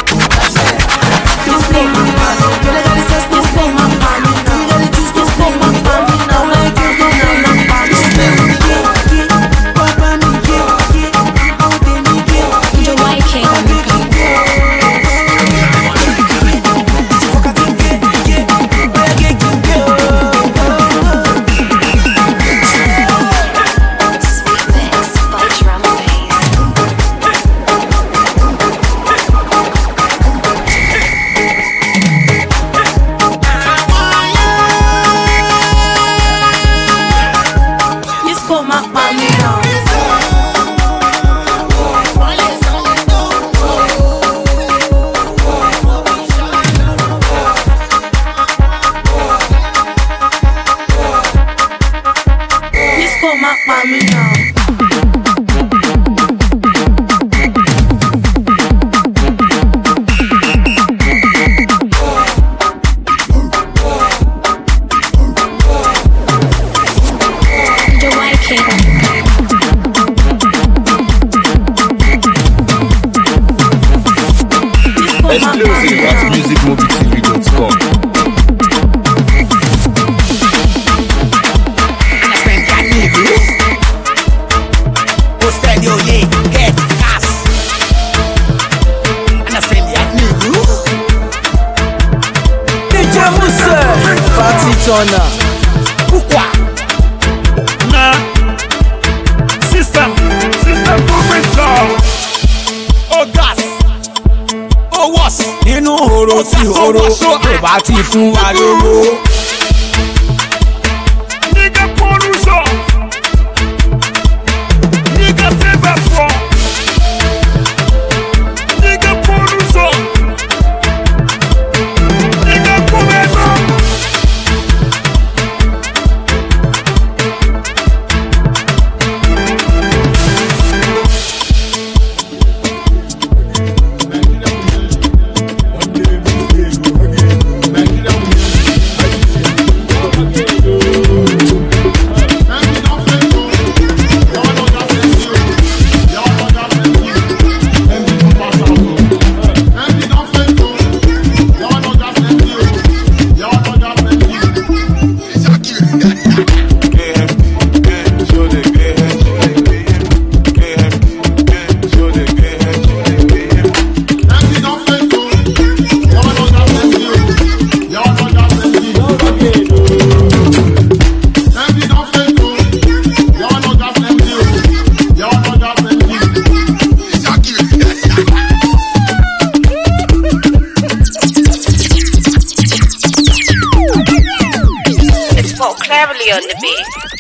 turner. Pourquoi? Nah. System. System professor. Oh gas. Oh was. Nínú horo sí horo, tó bá ti fún wa lówó. Nigga Poruso. Nigga Silver Pro. Nigga Poruso. Nigga Poruso. Cleverly on the beat.